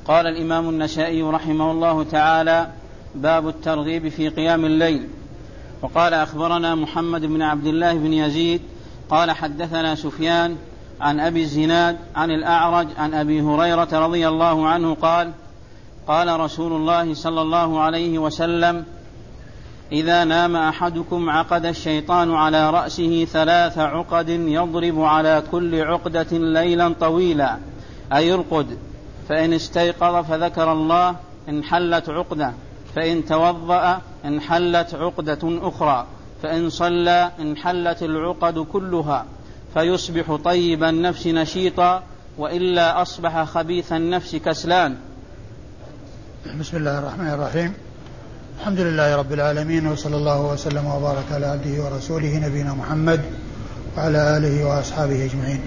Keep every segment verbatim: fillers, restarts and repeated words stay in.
قال الإمام النسائي رحمه الله تعالى: باب الترغيب في قيام الليل. وقال: أخبرنا محمد بن عبد الله بن يزيد قال حدثنا سفيان عن أبي الزناد عن الأعرج عن أبي هريرة رضي الله عنه قال: قال رسول الله صلى الله عليه وسلم: إذا نام أحدكم عقد الشيطان على رأسه ثلاث عقد يضرب على كل عقدة ليلا طويلا، أي يرقد، فإن استيقظ فذكر الله انحلت عقدة، فإن توضأ انحلت عقدة أخرى، فإن صلى انحلت العقد كلها، فيصبح طيب النفس نشيطا، وإلا أصبح خبيث النفس كسلان. بسم الله الرحمن الرحيم. الحمد لله رب العالمين، وصلى الله وسلم وبارك على عبده ورسوله نبينا محمد وعلى آله وأصحابه أجمعين.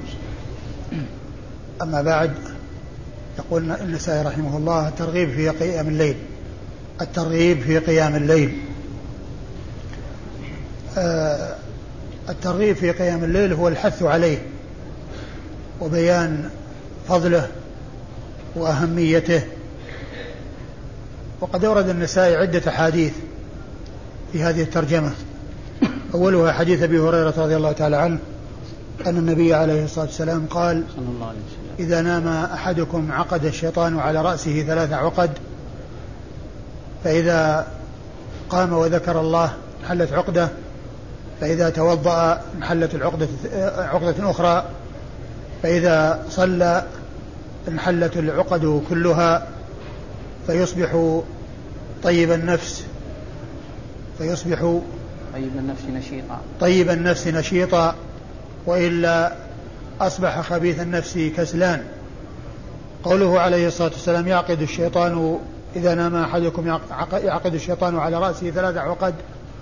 أما بعد، يقول النسائي رحمه الله: الترغيب في قيام الليل. الترغيب في قيام الليل. آه الترغيب في قيام الليل هو الحث عليه وبيان فضله وأهميته. وقد أورد النسائي عدة حديث في هذه الترجمة. أولها حديث أبي هريرة رضي الله تعالى عنه أن النبي عليه الصلاة والسلام قال: إذا نام أحدكم عقد الشيطان على رأسه ثلاث عقد، فإذا قام وذكر الله انحلت عقدة، فإذا توضأ انحلت العقدة عقدة أخرى، فإذا صلى انحلت العقد كلها، فيصبح طيب النفس فيصبح طيب النفس نشيطا طيب النفس نشيطا وإلا أصبح خبيث النفس كسلان. قوله عليه الصلاة والسلام: يعقد الشيطان إذا نام أحدكم يعقد الشيطان على رأسه ثلاث عقد.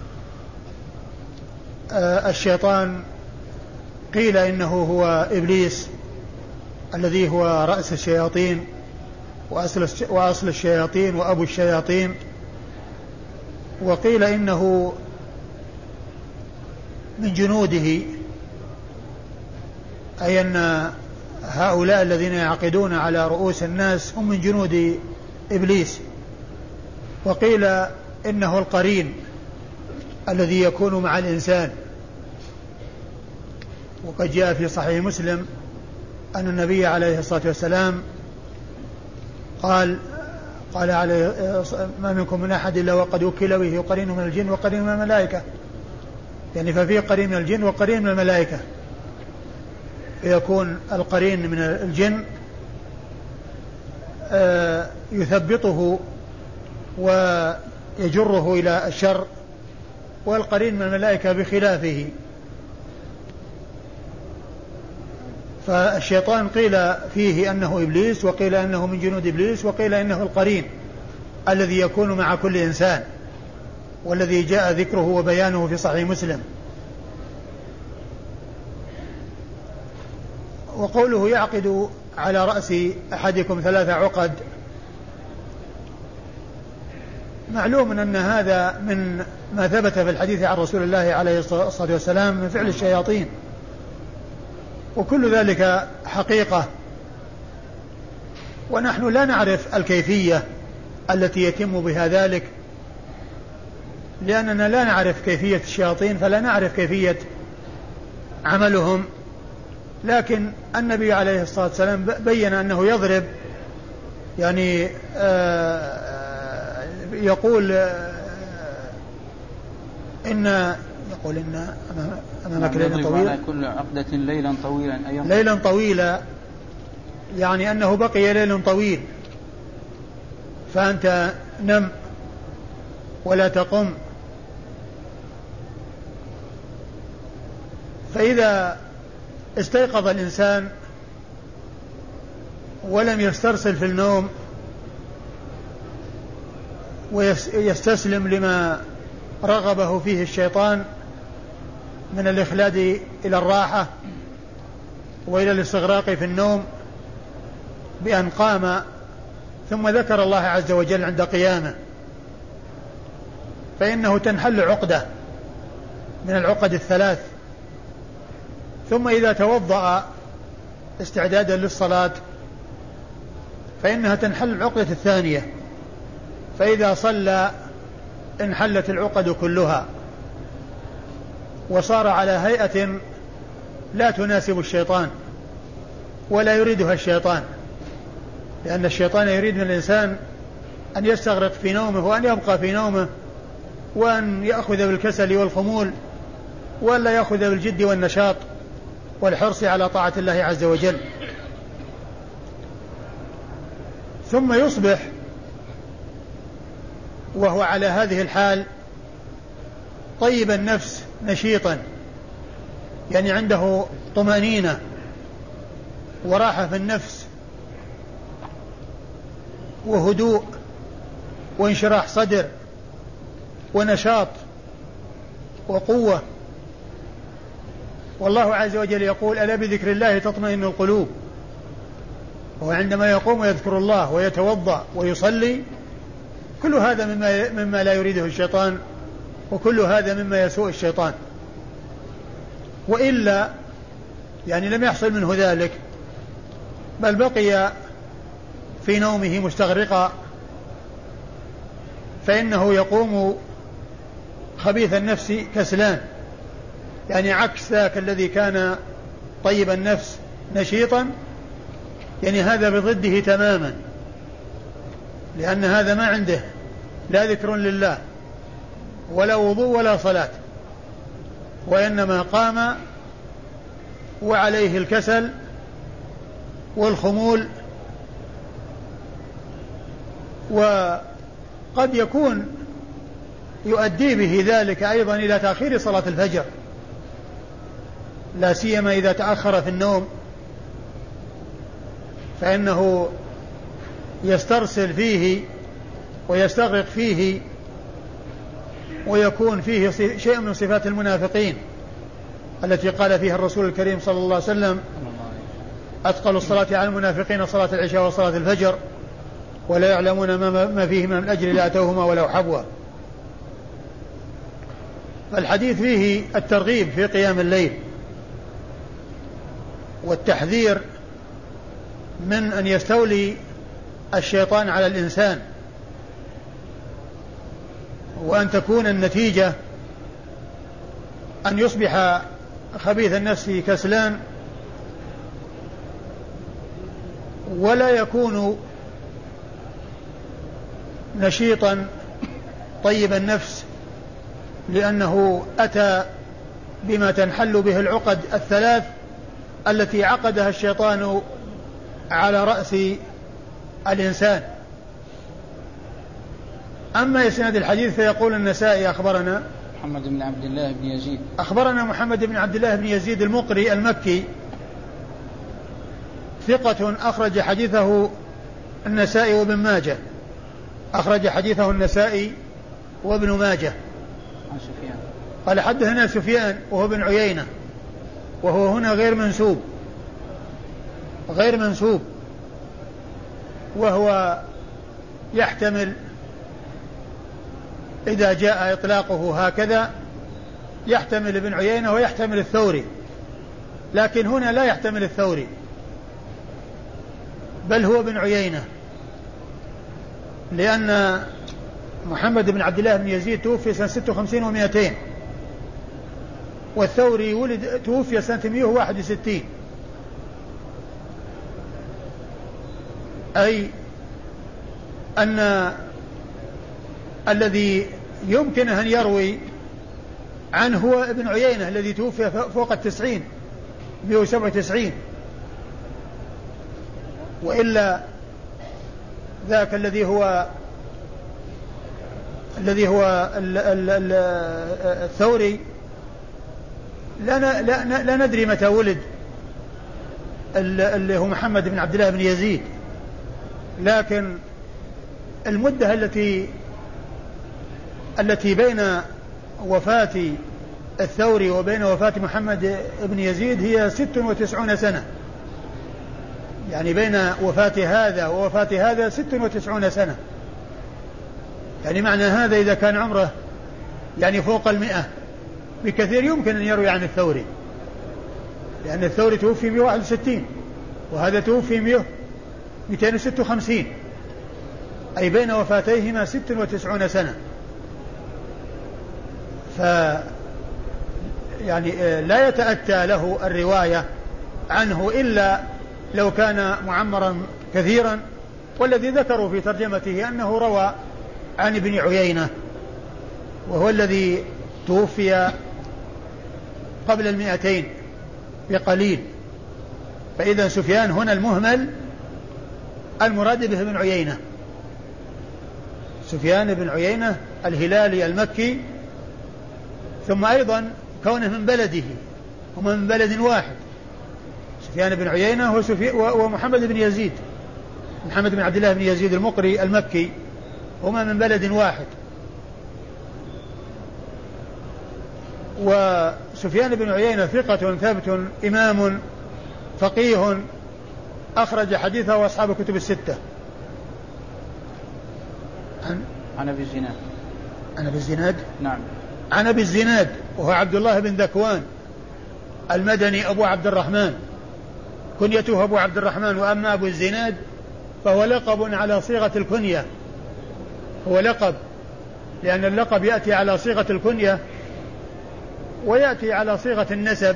آه الشيطان قيل إنه هو إبليس الذي هو رأس الشياطين وأصل الشياطين وأبو الشياطين، وقيل إنه من جنوده، أي أن هؤلاء الذين يعقدون على رؤوس الناس هم من جنود إبليس. وقيل إنه القرين الذي يكون مع الإنسان. وقد جاء في صحيح مسلم أن النبي عليه الصلاة والسلام قال قال عليه: ما منكم من أحد إلا وقد وكل به قرين من الجن وقرين من الملائكة، يعني ففي قرين من الجن وقرين من الملائكة، فيكون القرين من الجن يثبطه ويجره إلى الشر، والقرين من الملائكة بخلافه. فالشيطان قيل فيه أنه إبليس، وقيل أنه من جنود إبليس، وقيل أنه القرين الذي يكون مع كل إنسان، والذي جاء ذكره وبيانه في صحيح مسلم. وقوله يعقد على رأس أحدكم ثلاث عقد، معلوم أن هذا من ما ثبت في الحديث عن رسول الله عليه الصلاة والسلام من فعل الشياطين، وكل ذلك حقيقة، ونحن لا نعرف الكيفية التي يتم بها ذلك، لأننا لا نعرف كيفية الشياطين، فلا نعرف كيفية عملهم. لكن النبي عليه الصلاة والسلام بين أنه يضرب، يعني يقول إن يقول إن أمامك ليلا طويلا كل عقدة ليلا طويلا ليلا طويلا يعني أنه بقي ليل طويل، فأنت نم ولا تقم. فإذا استيقظ الإنسان ولم يسترسل في النوم ويستسلم لما رغبه فيه الشيطان من الإخلاد إلى الراحة وإلى الاستغراق في النوم، بأن قام ثم ذكر الله عز وجل عند قيامه، فإنه تنحل عقدة من العقد الثلاث. ثم إذا توضأ استعدادا للصلاة فإنها تنحل العقدة الثانية، فإذا صلى انحلت العقد كلها وصار على هيئة لا تناسب الشيطان ولا يريدها الشيطان، لأن الشيطان يريد من الإنسان أن يستغرق في نومه وأن يبقى في نومه وأن يأخذ بالكسل والخمول ولا يأخذ بالجد والنشاط والحرص على طاعة الله عز وجل. ثم يصبح وهو على هذه الحال طيب النفس نشيطا، يعني عنده طمأنينة وراحة في النفس وهدوء وانشراح صدر ونشاط وقوة. والله عز وجل يقول: ألا بذكر الله تطمئن القلوب. وعندما يقوم ويذكر الله ويتوضأ ويصلي، كل هذا مما, مما لا يريده الشيطان، وكل هذا مما يسوء الشيطان. وإلا يعني لم يحصل منه ذلك، بل بقي في نومه مستغرقا، فإنه يقوم خبيث النفس كسلان، يعني عكس ذاك الذي كان طيب النفس نشيطا، يعني هذا بضده تماما، لأن هذا ما عنده لا ذكر لله ولا وضوء ولا صلاة، وإنما قام وعليه الكسل والخمول. وقد يكون يؤدي به ذلك أيضا إلى تأخير صلاة الفجر، لا سيما إذا تأخر في النوم، فإنه يسترسل فيه ويستغرق فيه، ويكون فيه شيء من صفات المنافقين التي قال فيها الرسول الكريم صلى الله عليه وسلم: أثقل الصلاة على المنافقين صلاة العشاء وصلاة الفجر ولا يعلمون ما فيهما من أجل لا أتوهما ولو حبوا. فالحديث فيه الترغيب في قيام الليل والتحذير من أن يستولي الشيطان على الإنسان، وأن تكون النتيجة أن يصبح خبيث النفس كسلان ولا يكون نشيطا طيب النفس، لأنه أتى بما تنحل به العقد الثلاث التي عقدها الشيطان على رأس الإنسان. أما إسناد الحديث فيقول النسائي: أخبرنا محمد بن عبد الله بن يزيد أخبرنا محمد بن عبد الله بن يزيد المقري المكي، ثقة أخرج حديثه النسائي وابن ماجه أخرج حديثه النسائي وابن ماجه. قال: حدثنا سفيان وهو بن عيينة، وهو هنا غير منسوب غير منسوب وهو يحتمل إذا جاء إطلاقه هكذا يحتمل ابن عيينة ويحتمل الثوري، لكن هنا لا يحتمل الثوري بل هو ابن عيينة، لأن محمد بن عبد الله بن يزيد توفي سنة ستة وخمسين ومائتين، والثوري ولد توفي سنة مئة وواحد وستين، أي أن الذي يمكن أن يروي عنه هو ابن عيينة الذي توفي فوق التسعين مئة وسبعة وتسعين، وإلا ذاك الذي هو الذي هو ال ال ال الثوري لا, لا, لا ندري متى ولد، اللي هو محمد بن عبد الله بن يزيد، لكن المدة التي التي بين وفاة الثوري وبين وفاة محمد بن يزيد هي ست وتسعون سنة، يعني بين وفاة هذا ووفاة هذا ست وتسعون سنة، يعني معنى هذا إذا كان عمره يعني فوق المئة بكثير يمكن أن يروي عن الثوري، لأن الثوري توفي مئة وواحد وستين وهذا توفي مئة مئتين وستة وخمسين، أي بين وفاتيهما ست وتسعون سنة. ف يعني لا يتأتى له الرواية عنه إلا لو كان معمرا كثيرا، والذي ذكروا في ترجمته أنه روى عن ابن عيينة، وهو الذي توفي قبل المئتين بقليل. فإذا سفيان هنا المهمل المراد به ابن عيينة، سفيان بن عيينة الهلالي المكي، ثم أيضا كونه من بلده، هما من بلد واحد، سفيان بن عيينة ومحمد بن يزيد، محمد بن عبد الله بن يزيد المقري المكي، هما من بلد واحد. وسفيان بن عيينة ثقة ثبت إمام فقيه أخرج حديثه وأصحاب الكتب الستة. عن عن أبي الزناد عن أبي الزناد نعم عن أبي الزناد وهو عبد الله بن ذكوان المدني أبو عبد الرحمن، كنيته أبو عبد الرحمن. وأما أبو الزناد فهو لقب على صيغة الكنية، هو لقب لأن اللقب يأتي على صيغة الكنية ويأتي على صيغة النسب،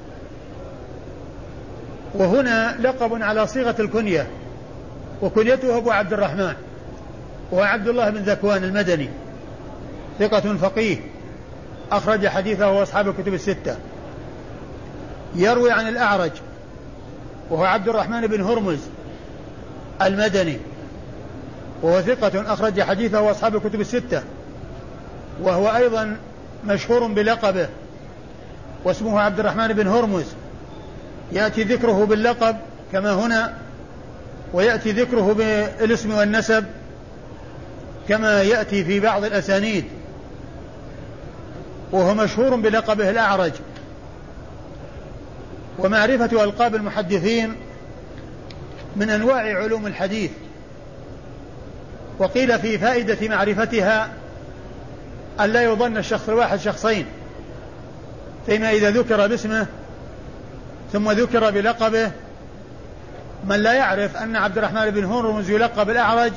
وهنا لقب على صيغة الكنية، وكنيته أبو عبد الرحمن وهو عبد الله بن ذكوان المدني، ثقة فقيه أخرج حديثه وأصحاب الكتب الستة. يروي عن الأعرج وهو عبد الرحمن بن هرمز المدني، وهو ثقة أخرج حديثه وأصحاب الكتب الستة، وهو أيضا مشهور بلقبه واسمه عبد الرحمن بن هرمز، يأتي ذكره باللقب كما هنا، ويأتي ذكره بالاسم والنسب كما يأتي في بعض الأسانيد، وهو مشهور بلقبه الأعرج. ومعرفة ألقاب المحدثين من أنواع علوم الحديث، وقيل في فائدة معرفتها أن لا يظن الشخص الواحد شخصين، فيما إذا ذكر باسمه ثم ذكر بلقبه، من لا يعرف أن عبد الرحمن بن هرمز يلقب الأعرج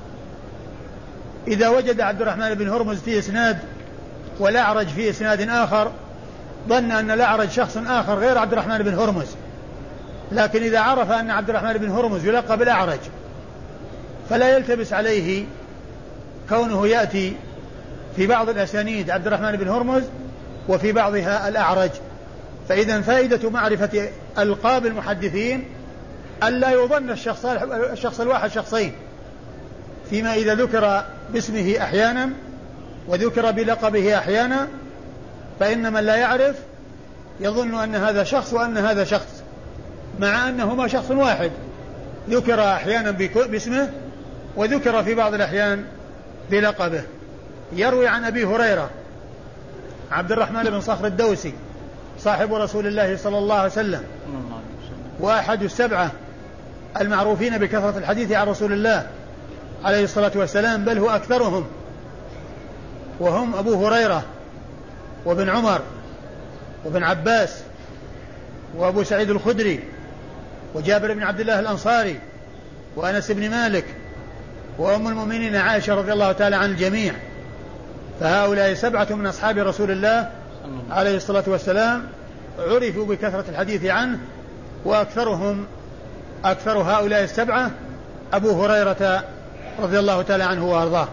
إذا وجد عبد الرحمن بن هرمز في إسناد والأعرج في إسناد آخر ظن أن الأعرج شخص آخر غير عبد الرحمن بن هرمز. لكن إذا عرف أن عبد الرحمن بن هرمز يلقب الأعرج فلا يلتبس عليه كونه يأتي في بعض الأسانيد عبد الرحمن بن هرمز وفي بعضها الأعرج. فإذا فائدة معرفة ألقاب المحدثين ألا يظن الشخص, الشخص الواحد شخصين، فيما إذا ذكر باسمه أحيانا وذكر بلقبه أحيانا، فإن من لا يعرف يظن أن هذا شخص وأن هذا شخص، مع أنهما شخص واحد، ذكر أحيانا باسمه وذكر في بعض الأحيان بلقبه. يروي عن أبي هريرة عبد الرحمن بن صخر الدوسي صاحب رسول الله صلى الله عليه وسلم، وأحد السبعة المعروفين بكثرة الحديث عن رسول الله عليه الصلاة والسلام، بل هو أكثرهم، وهم أبو هريرة وابن عمر وابن عباس وأبو سعيد الخدري وجابر بن عبد الله الأنصاري وأنس بن مالك وأم المؤمنين عائشة رضي الله تعالى عن الجميع. فهؤلاء سبعة من أصحاب رسول الله عليه الصلاة والسلام عرفوا بكثرة الحديث عنه، وأكثرهم أكثر هؤلاء السبعة أبو هريرة رضي الله تعالى عنه وأرضاه.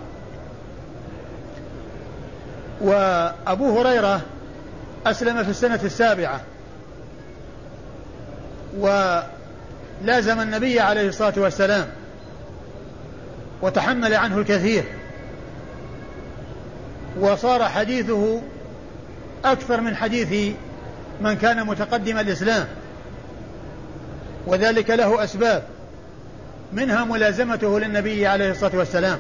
وأبو هريرة أسلم في السنة السابعة، ولازم النبي عليه الصلاة والسلام وتحمل عنه الكثير، وصار حديثه أكثر من حديث من كان متقدم الإسلام، وذلك له أسباب، منها ملازمته للنبي عليه الصلاة والسلام،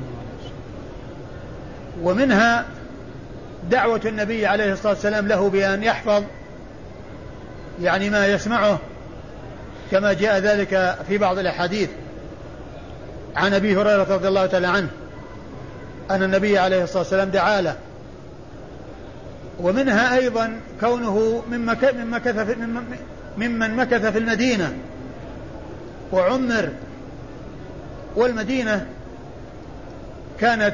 ومنها دعوة النبي عليه الصلاة والسلام له بأن يحفظ يعني ما يسمعه، كما جاء ذلك في بعض الأحاديث عن أبي هريرة رضي الله تعالى عنه أن النبي عليه الصلاة والسلام دعا له. ومنها أيضا كونه ممن مكث في ممن مكث في المدينة وعمر والمدينة كانت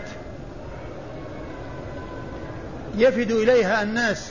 يفد إليها الناس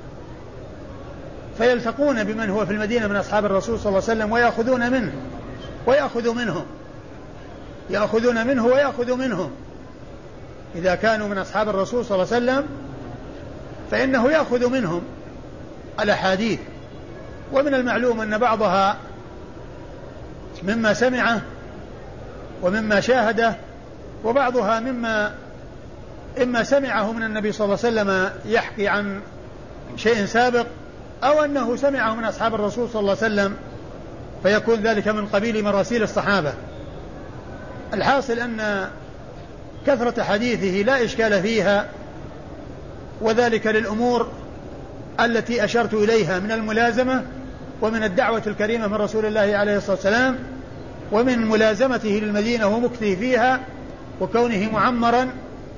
فيلتقون بمن هو في المدينة من أصحاب الرسول صلى الله عليه وسلم ويأخذون منه ويأخذوا منهم يأخذون منه ويأخذوا منهم. إذا كانوا من أصحاب الرسول صلى الله عليه وسلم فإنه يأخذ منهم الأحاديث، ومن المعلوم أن بعضها مما سمعه ومما شاهده، وبعضها مما إما سمعه من النبي صلى الله عليه وسلم يحكي عن شيء سابق، أو أنه سمعه من أصحاب الرسول صلى الله عليه وسلم فيكون ذلك من قبيل مراسيل الصحابة. الحاصل أن كثرة حديثه لا إشكال فيها، وذلك للأمور التي أشرت إليها من الملازمة ومن الدعوة الكريمة من رسول الله عليه الصلاة والسلام، ومن ملازمته للمدينة ومكثه فيها، وكونه معمرا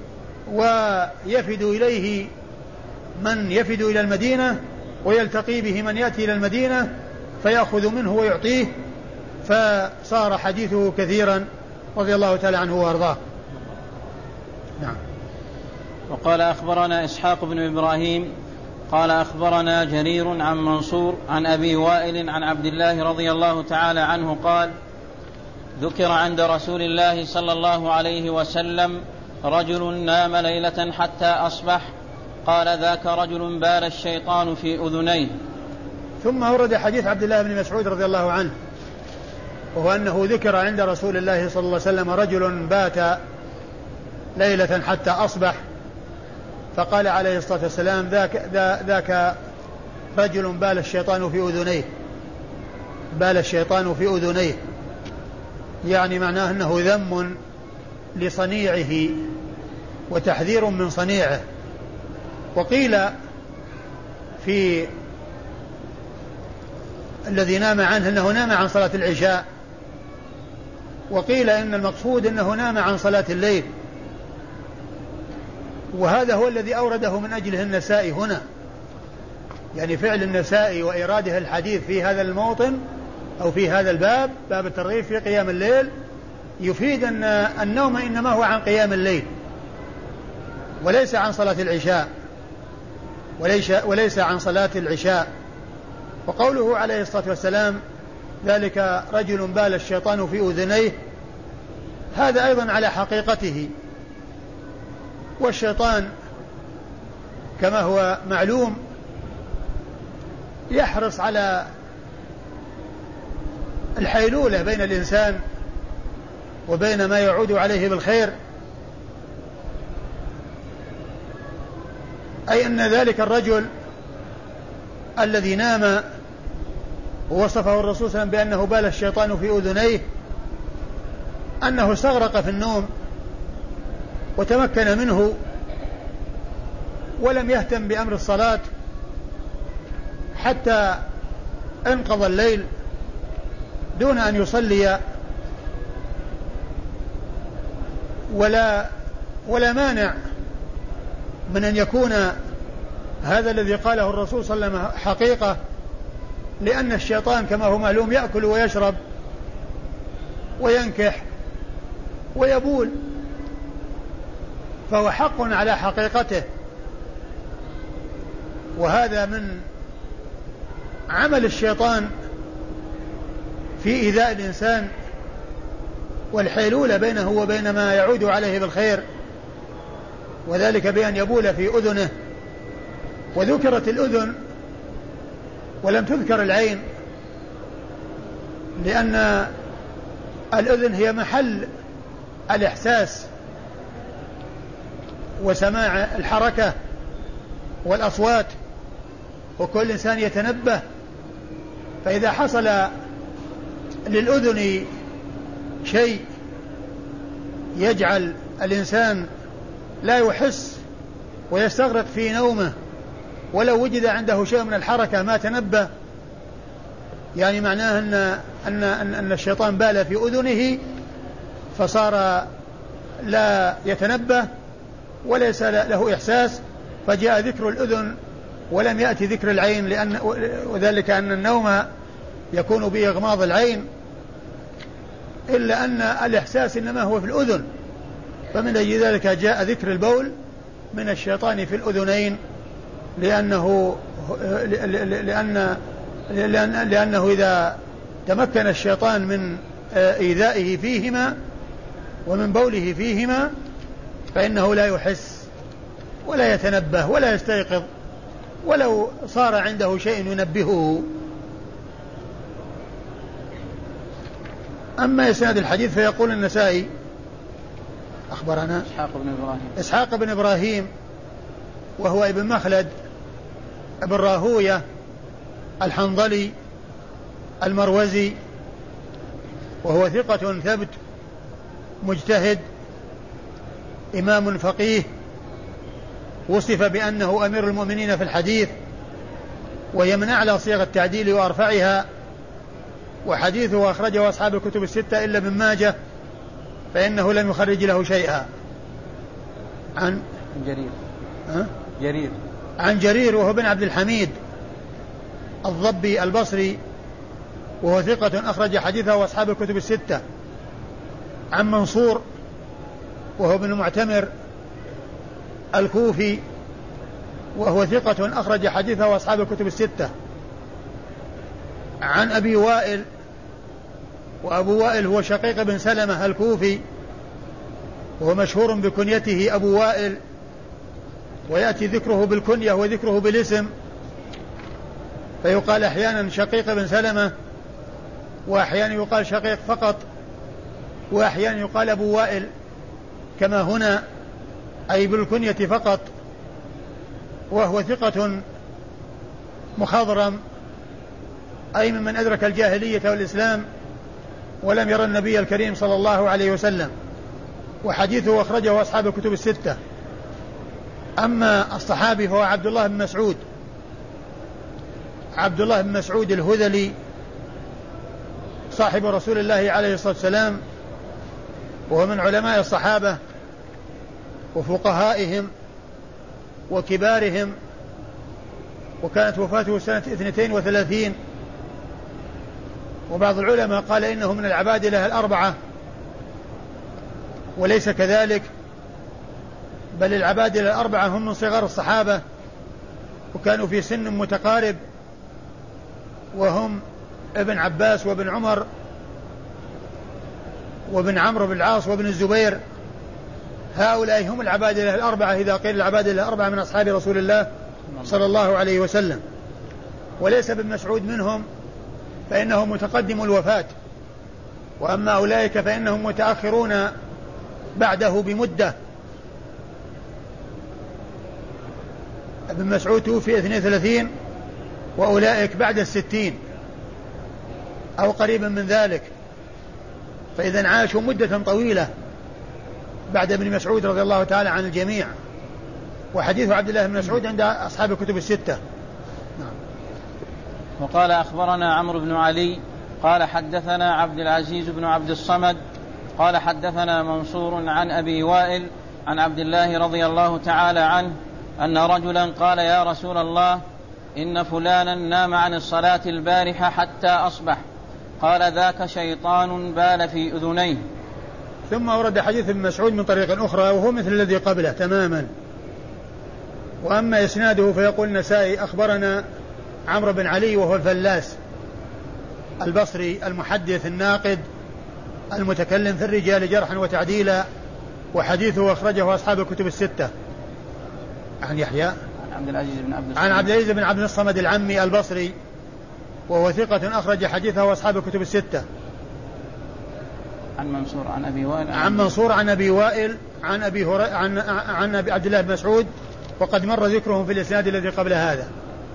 ويفد إليه من يفد إلى المدينة ويلتقي به من يأتي إلى المدينة فيأخذ منه ويعطيه، فصار حديثه كثيرا رضي الله تعالى عنه وأرضاه. نعم. وقال أخبرنا إسحاق بن إبراهيم قال أخبرنا جرير عن منصور عن أبي وائل عن عبد الله رضي الله تعالى عنه قال: ذكر عند رسول الله صلى الله عليه وسلم رجل نام ليلة حتى أصبح، قال: ذاك رجل بال الشيطان في أذنيه. ثم ورد حديث عبد الله بن مسعود رضي الله عنه، وهو أنه ذكر عند رسول الله صلى الله عليه وسلم رجل بات ليلة حتى أصبح، فقال عليه الصلاة والسلام: ذاك, ذاك رجل بال الشيطان في أذنيه بال الشيطان في أذنيه يعني معناه أنه ذم لصنيعه وتحذير من صنيعه. وقيل في الذي نام عنه أنه نام عن صلاة العشاء، وقيل إن المقصود أنه نام عن صلاة الليل، وهذا هو الذي أورده من أجله النسائي هنا، يعني فعل النسائي وإراده الحديث في هذا الموطن أو في هذا الباب، باب الترغيب في قيام الليل، يفيد أن النوم إنما هو عن قيام الليل وليس عن صلاة العشاء وليس, وليس عن صلاة العشاء. وقوله عليه الصلاة والسلام: ذلك رجل بال الشيطان في أذنيه، هذا أيضا على حقيقته. والشيطان كما هو معلوم يحرص على الحيلولة بين الإنسان وبين ما يعود عليه بالخير، أي أن ذلك الرجل الذي نام ووصفه الرسول صلى الله عليه وسلم بأنه بال الشيطان في أذنيه، أنه استغرق في النوم وتمكن منه ولم يهتم بأمر الصلاة حتى انقضى الليل دون أن يصلي، ولا ولا مانع من أن يكون هذا الذي قاله الرسول صلى الله عليه وسلم حقيقة، لأن الشيطان كما هو معلوم يأكل ويشرب وينكح ويبول، فهو حق على حقيقته. وهذا من عمل الشيطان في إيذاء الإنسان والحيلولة بينه وبين ما يعود عليه بالخير، وذلك بأن يبول في أذنه. وذكرت الأذن ولم تذكر العين، لأن الأذن هي محل الإحساس وسماع الحركة والأصوات، وكل إنسان يتنبه، فإذا حصل للأذن شيء يجعل الإنسان لا يحس ويستغرق في نومه ولو وجد عنده شيء من الحركة ما تنبه، يعني معناه أن, أن, أن, أن الشيطان بال في أذنه فصار لا يتنبه وليس له إحساس، فجاء ذكر الأذن ولم يأتي ذكر العين، لأن وذلك أن النوم يكون بإغماض العين، إلا أن الإحساس إنما هو في الأذن، فمن أجل ذلك جاء ذكر البول من الشيطان في الأذنين، لأنه لأن لأن لأنه إذا تمكن الشيطان من إيذائه فيهما ومن بوله فيهما فإنه لا يحس ولا يتنبه ولا يستيقظ ولو صار عنده شيء ينبهه. أما إسناد الحديث فيقول النسائي أخبرنا إسحاق بن إبراهيم إسحاق بن إبراهيم وهو ابن مخلد ابن راهوية الحنظلي المروزي، وهو ثقة ثبت مجتهد إمام فقيه، وصف بأنه أمير المؤمنين في الحديث، وهي من أعلى صيغ التعديل وأرفعها، وحديثه أخرجه أصحاب الكتب الستة إلا ابن ماجه فإنه لم يخرج له شيئا. عن جرير أه؟ جرير عن جرير وهو بن عبد الحميد الضبي البصري، وهو ثقة أخرج حديثه أصحاب الكتب الستة. عن منصور وهو ابن معتمر الكوفي، وهو ثقة أخرج حديثه أصحاب الكتب الستة. عن أبي وائل، وأبو وائل هو شقيق بن سلمة الكوفي، وهو مشهور بكنيته أبو وائل، ويأتي ذكره بالكنية وذكره بالاسم، فيقال أحيانا شقيق بن سلمة، وأحيانا يقال شقيق فقط، وأحيانا يقال أبو وائل كما هنا أي بالكنية فقط. وهو ثقة مخضرم أي ممن أدرك الجاهلية والإسلام ولم يرى النبي الكريم صلى الله عليه وسلم، وحديثه أخرجه أصحاب الكتب الستة. أما الصحابي فهو عبد الله بن مسعود عبد الله بن مسعود الهذلي صاحب رسول الله عليه الصلاة والسلام، وهو من علماء الصحابة وفقهائهم وكبارهم، وكانت وفاته سنة اثنتين وثلاثين، وبعض العلماء قال إنه من العبادلة الأربعة، وليس كذلك، بل العبادلة الأربعة هم من صغار الصحابة وكانوا في سن متقارب، وهم ابن عباس وابن عمر وابن عمرو بن العاص وابن الزبير. هؤلاء هم العبادلة الأربعة إذا قيل العبادلة الأربعة من أصحاب رسول الله صلى الله عليه وسلم. وليس ابن مسعود منهم فإنه متقدم الوفاة، وأما أولئك فإنهم متأخرون بعده بمدة. ابن مسعود توفي اثنين وثلاثين وأولئك بعد الستين أو قريبا من ذلك، فإذا عاشوا مدة طويلة بعد ابن مسعود رضي الله تعالى عن الجميع. وحديث عبد الله بن مسعود عند أصحاب الكتب الستة. نعم. وقال أخبرنا عمرو بن علي قال حدثنا عبد العزيز بن عبد الصمد قال حدثنا منصور عن أبي وائل عن عبد الله رضي الله تعالى عنه أن رجلا قال يا رسول الله إن فلانا نام عن الصلاة البارحة حتى أصبح، قال ذاك شيطان بال في أذنيه. ثم ورد حديث ابن مسعود من طريق أخرى وهو مثل الذي قبله تماما. وأما إسناده فيقول النسائي أخبرنا عمرو بن علي وهو الفلاس البصري المحدث الناقد المتكلم في الرجال جرحا وتعديلا، وحديثه أخرجه أصحاب الكتب الستة. عن يحيى عن عبد العزيز بن عبد الصمد عن عبد العزيز بن عبد الصمد العمي البصري، وهو ثقة أخرج حديثه أصحاب الكتب الستة. عن منصور عن أبي وائل عن منصور عن أبي وائل عن أبي هر... عن عن أبي عبد الله بن مسعود، وقد مر ذكرهم في الإسناد الذي قبل هذا.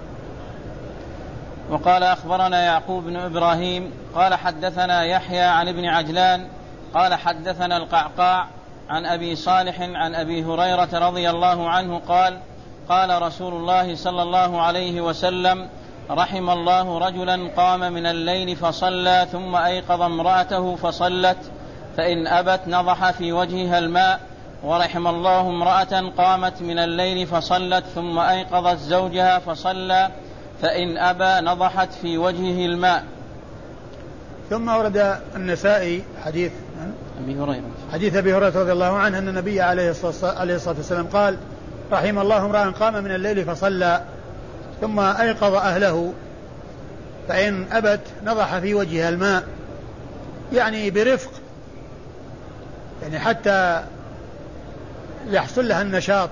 وقال أخبرنا يعقوب بن إبراهيم قال حدثنا يحيى عن ابن عجلان قال حدثنا القعقاع عن أبي صالح عن أبي هريرة رضي الله عنه قال قال رسول الله صلى الله عليه وسلم رحم الله رجلا قام من الليل فصلى ثم أيقظ امرأته فصلت فإن أبت نضح في وجهها الماء، ورحم الله امرأة قامت من الليل فصلت ثم أيقظت زوجها فصلى فإن أبى نضحت في وجهه الماء. ثم ورد النسائي حديث أبي هريرة حديث أبي هريرة رضي الله عنه أن النبي عليه الصلاة والسلام قال رحم الله امرأ قام من الليل فصلى ثم أيقظ أهله فإن أبت نضح في وجهها الماء، يعني برفق، يعني حتى يحصل لها النشاط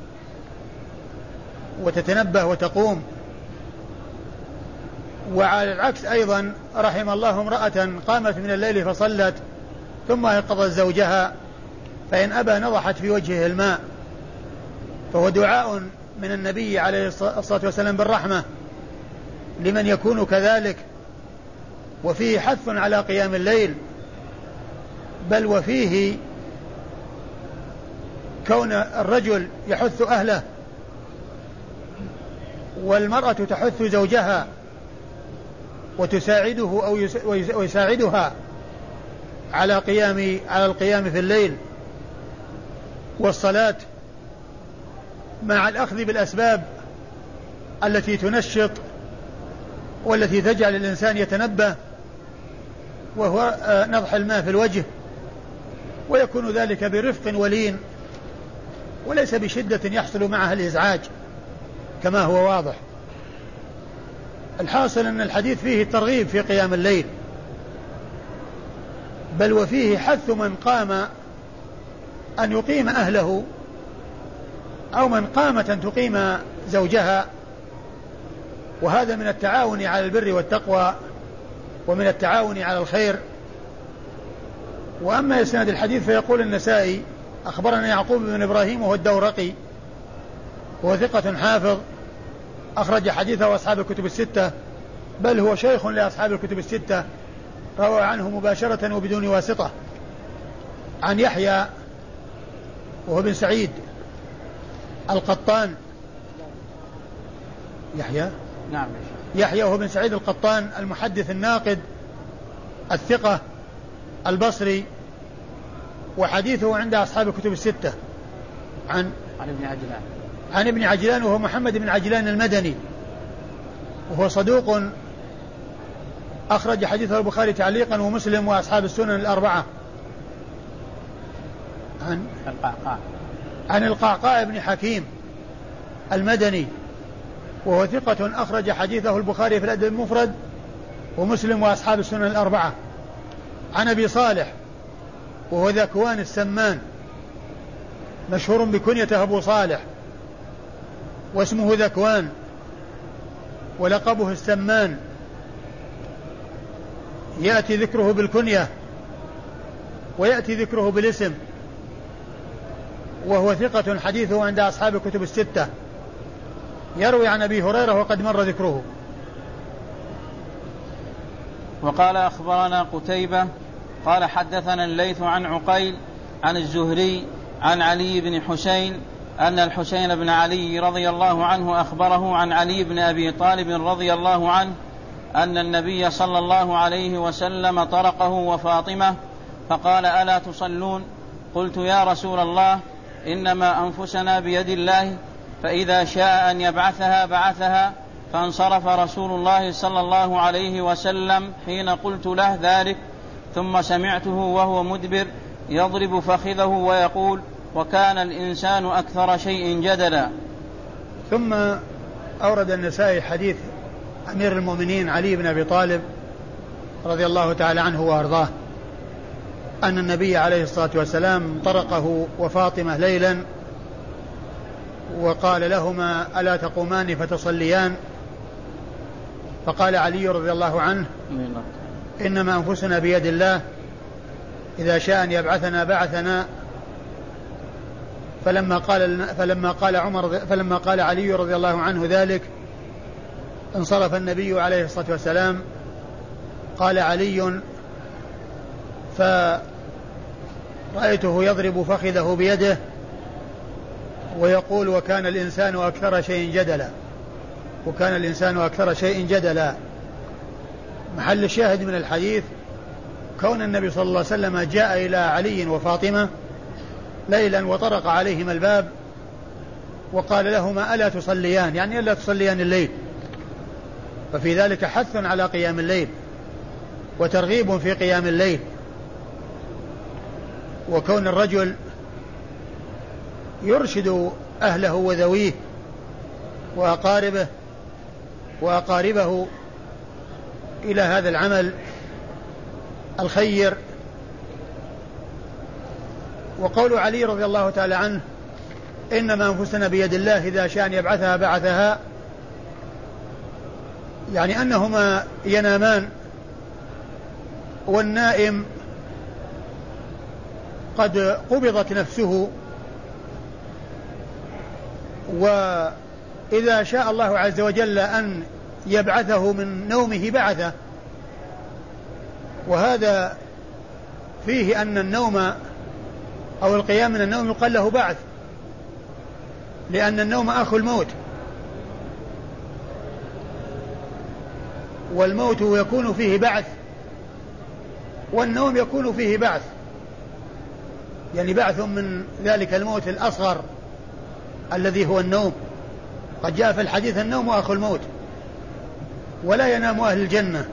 وتتنبه وتقوم. وعلى العكس أيضا رحم الله امرأة قامت من الليل فصلت ثم أيقظت زوجها فإن أبى نضحت في وجهه الماء، فهو دعاء من النبي عليه الصلاة والسلام بالرحمة لمن يكون كذلك، وفيه حث على قيام الليل، بل وفيه كون الرجل يحث أهله والمرأة تحث زوجها وتساعده أو يساعدها على قيام على القيام في الليل والصلاة، مع الأخذ بالأسباب التي تنشط والتي تجعل الإنسان يتنبه، وهو نضح الماء في الوجه، ويكون ذلك برفق ولين وليس بشدة يحصل معها الإزعاج كما هو واضح. الحاصل أن الحديث فيه الترغيب في قيام الليل، بل وفيه حث من قام أن يقيم أهله أو من قامت أن تقيم زوجها، وهذا من التعاون على البر والتقوى ومن التعاون على الخير. وأما إسناد الحديث فيقول النسائي أخبرنا يعقوب بن إبراهيم وهو الدورقي وهو ثقة حافظ أخرج حديثه أصحاب الكتب الستة، بل هو شيخ لأصحاب الكتب الستة، روى عنه مباشرة وبدون واسطة عن يحيى وهو بن سعيد القطان يحيى نعم يحيى وهو بن سعيد القطان المحدث الناقد الثقة البصري، وحديثه عند أصحاب الكتب الستة عن عن ابن عجلان عن ابن عجلان وهو محمد بن عجلان المدني، وهو صدوق أخرج حديثه البخاري تعليقا ومسلم وأصحاب السنن الأربعة. عن القعقاع عن القعقاع بن حكيم المدني وهو ثقة أخرج حديثه البخاري في الأدب المفرد ومسلم وأصحاب السنن الأربعة. عن أبي صالح وهو ذكوان السمان مشهور بكنيته أبو صالح واسمه ذكوان ولقبه السمان، يأتي ذكره بالكنية ويأتي ذكره بالاسم، وهو ثقة حديثه عند أصحاب الكتب الستة، يروي عن أبي هريرة وقد مر ذكره. وقال أخبرنا قتيبة قال حدثنا الليث عن عقيل عن الزهري عن علي بن حسين أن الحسين بن علي رضي الله عنه أخبره عن علي بن أبي طالب رضي الله عنه أن النبي صلى الله عليه وسلم طرقه وفاطمة فقال ألا تصلون؟ قلت يا رسول الله إنما أنفسنا بيد الله، فإذا شاء أن يبعثها بعثها. فانصرف رسول الله صلى الله عليه وسلم حين قلت له ذلك، ثم سمعته وهو مدبر يضرب فخذه ويقول وكان الإنسان أكثر شيء جدلا. ثم أورد النسائي حديث أمير المؤمنين علي بن أبي طالب رضي الله تعالى عنه وأرضاه أن النبي عليه الصلاة والسلام طرقه وفاطمة ليلا وقال لهما ألا تقومان فتصليان؟ فقال علي رضي الله عنه إنما أنفسنا بيد الله، إذا شاء أن يبعثنا بعثنا. فلما قال فلما قال عمر فلما قال علي رضي الله عنه ذلك انصرف النبي عليه الصلاة والسلام. قال علي فرأيته يضرب فخذه بيده ويقول وكان الإنسان أكثر شيء جدلا، وكان الإنسان أكثر شيء جدلا. محل الشاهد من الحديث كون النبي صلى الله عليه وسلم جاء إلى علي وفاطمة ليلا وطرق عليهما الباب وقال لهما ألا تصليان، يعني ألا تصليان الليل، ففي ذلك حث على قيام الليل وترغيب في قيام الليل، وكون الرجل يرشد أهله وذويه وأقاربه وأقاربه إلى هذا العمل الخير. وقول علي رضي الله تعالى عنه إنما أنفسنا بيد الله إذا شاء أن يبعثها بعثها، يعني أنهما ينامان والنائم قد قبضت نفسه، وإذا شاء الله عز وجل أن يبعثه من نومه بعثه. وهذا فيه أن النوم أو القيام من النوم يقال له بعث، لأن النوم أخو الموت، والموت يكون فيه بعث والنوم يكون فيه بعث، يعني بعث من ذلك الموت الأصغر الذي هو النوم. قد جاء في الحديث النوم أخو الموت ولا ينام أهل الجنة،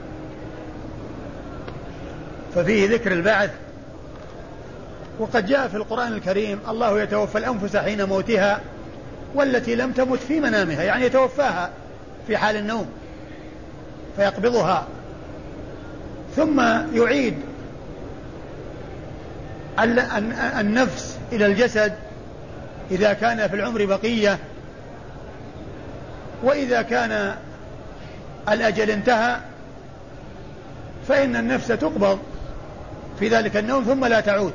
ففيه ذكر البعث. وقد جاء في القرآن الكريم الله يتوفى الأنفس حين موتها والتي لم تمت في منامها، يعني يتوفاها في حال النوم فيقبضها ثم يعيد النفس إلى الجسد إذا كان في العمر بقية، وإذا كان الأجل انتهى فإن النفس تقبض في ذلك النوم ثم لا تعود.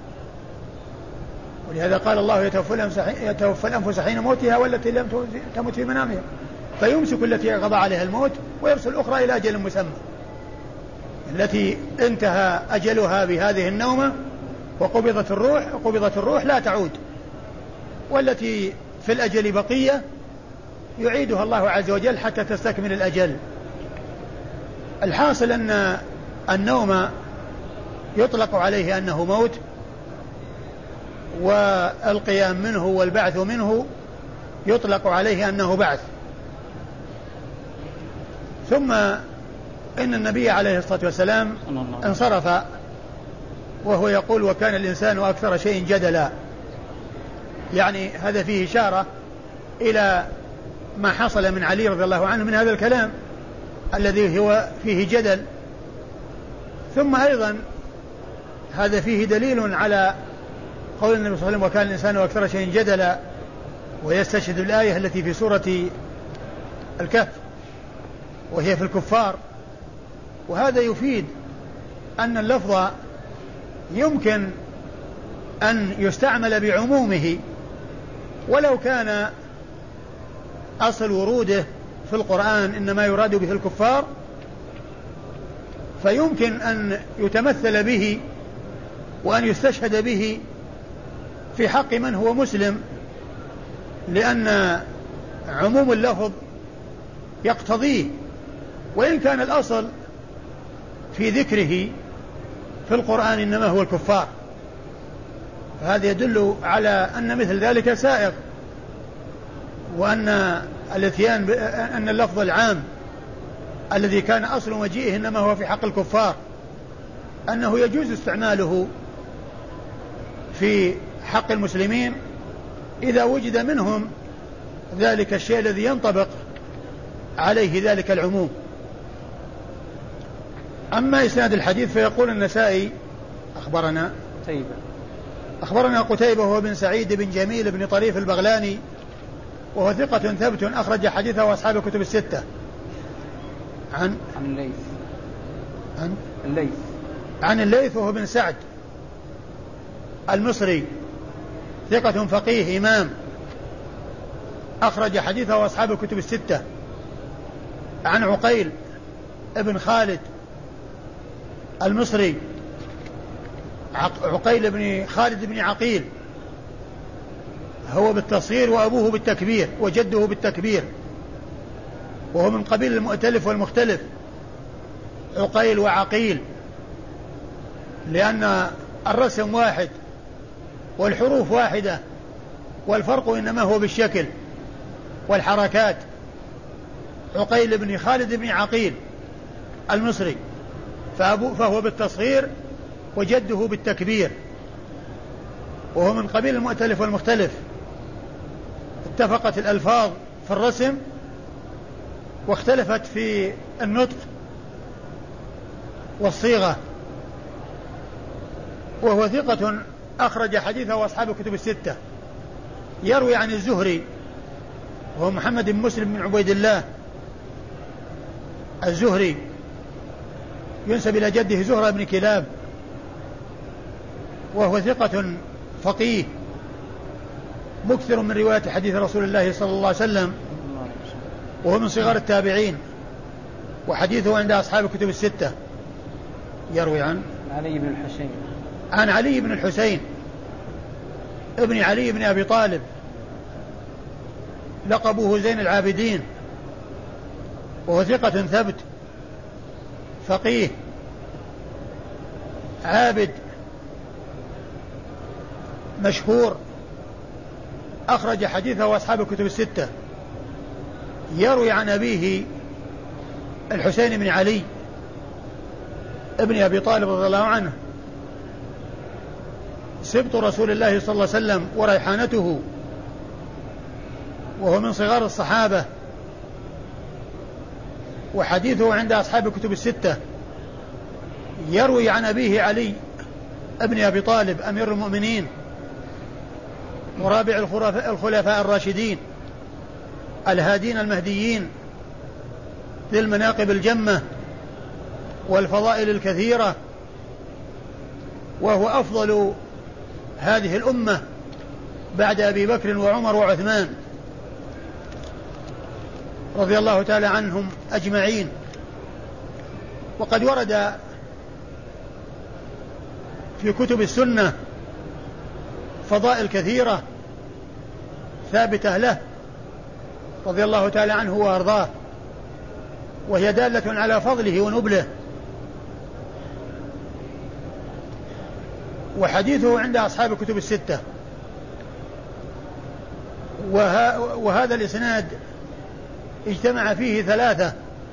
ولهذا قال الله يتوفى الأنفس حين موتها والتي لم تمت في منامها فيمسك التي قضى عليها الموت ويرسل الأخرى إلى أجل مسمى. التي انتهى أجلها بهذه النومة وقبضت الروح قبضت الروح لا تعود، والتي في الأجل بقية يعيدها الله عز وجل حتى تستكمل الأجل. الحاصل أن النوم يطلق عليه أنه موت، والقيام منه والبعث منه يطلق عليه أنه بعث. ثم إن النبي عليه الصلاة والسلام انصرف وهو يقول وكان الإنسان أكثر شيء جدلا، يعني هذا فيه إشارة إلى ما حصل من علي رضي الله عنه من هذا الكلام الذي هو فيه جدل. ثم أيضا هذا فيه دليل على قول النبي صلى الله عليه وسلم وكان الإنسان أكثر شيء جدلا، ويستشهد الآية التي في سورة الكهف وهي في الكفار. وهذا يفيد أن اللفظ يمكن أن يستعمل بعمومه ولو كان أصل وروده في القرآن إنما يراد به الكفار، فيمكن أن يتمثل به وأن يستشهد به في حق من هو مسلم، لأن عموم اللفظ يقتضيه، وإن كان الأصل في ذكره في القرآن إنما هو الكفار. فهذا يدل على أن مثل ذلك سائغ، وأن الاتيان أن اللفظ العام الذي كان أصل مجيئه إنما هو في حق الكفار أنه يجوز استعماله في حق المسلمين إذا وجد منهم ذلك الشيء الذي ينطبق عليه ذلك العموم. أما إسناد الحديث فيقول النسائي أخبرنا قتيبة أخبرنا قتيبة هو بن سعيد بن جميل بن طريف البغلاني وهو ثقة ثبت أخرج حديثه وأصحاب الكتب الستة. عن عن الليث عن الليث عن الليث وهو بن سعد المصري ثقة فقيه إمام أخرج حديثه وأصحاب الكتب الستة. عن عقيل ابن خالد المصري عقيل بن خالد بن عقيل هو بالتصغير وأبوه بالتكبير وجده بالتكبير، وهو من قبيل المؤتلف والمختلف عقيل وعقيل، لأن الرسم واحد والحروف واحدة والفرق إنما هو بالشكل والحركات. عقيل بن خالد بن عقيل المصري فهو بالتصغير وجده بالتكبير، وهو من قبيل المؤتلف والمختلف. اتفقت الألفاظ في الرسم واختلفت في النطق والصيغة. وهو ثقة أخرج حديثه وأصحاب الكتب الستة. يروي عن الزهري وهو محمد بن مسلم بن عبيد الله الزهري، ينسب إلى جده زهرة بن كلاب، وهو ثقة فقيه مكثر من رواية حديث رسول الله صلى الله عليه وسلم، وهو من صغار التابعين، وحديثه عند أصحاب الكتب الستة. يروي عن علي بن الحسين عن علي بن الحسين ابن علي بن أبي طالب، لقبه زين العابدين، وهو ثقة ثبت فقيه عابد مشهور، أخرج حديثه وأصحاب الكتب الستة. يروي عن أبيه الحسين بن علي ابن أبي طالب رضي الله عنه، سبط رسول الله صلى الله عليه وسلم وريحانته، وهو من صغار الصحابة، وحديثه عند أصحاب الكتب الستة. يروي عن أبيه علي ابن أبي طالب أمير المؤمنين ورابع الخلفاء الراشدين الهادين المهديين ذي المناقب الجمة والفضائل الكثيرة، وهو أفضل هذه الأمة بعد أبي بكر وعمر وعثمان رضي الله تعالى عنهم أجمعين. وقد ورد في كتب السنة فضائل كثيرة ثابتة له رضي الله تعالى عنه وأرضاه، وهي دالة على فضله ونبله. وحديثه عند أصحاب الكتب الستة. وه... وهذا الإسناد اجتمع فيه ثلاثة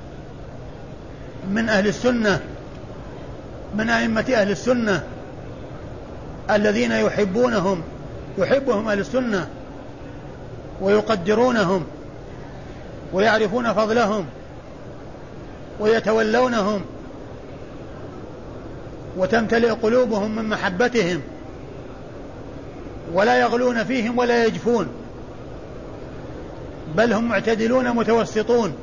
من أهل السنة، من أئمة أهل السنة الذين يحبونهم يحبهم أهل السنة ويقدرونهم ويعرفون فضلهم ويتولونهم وتمتلئ قلوبهم من محبتهم، ولا يغلون فيهم ولا يجفون، بل هم معتدلون متوسطون،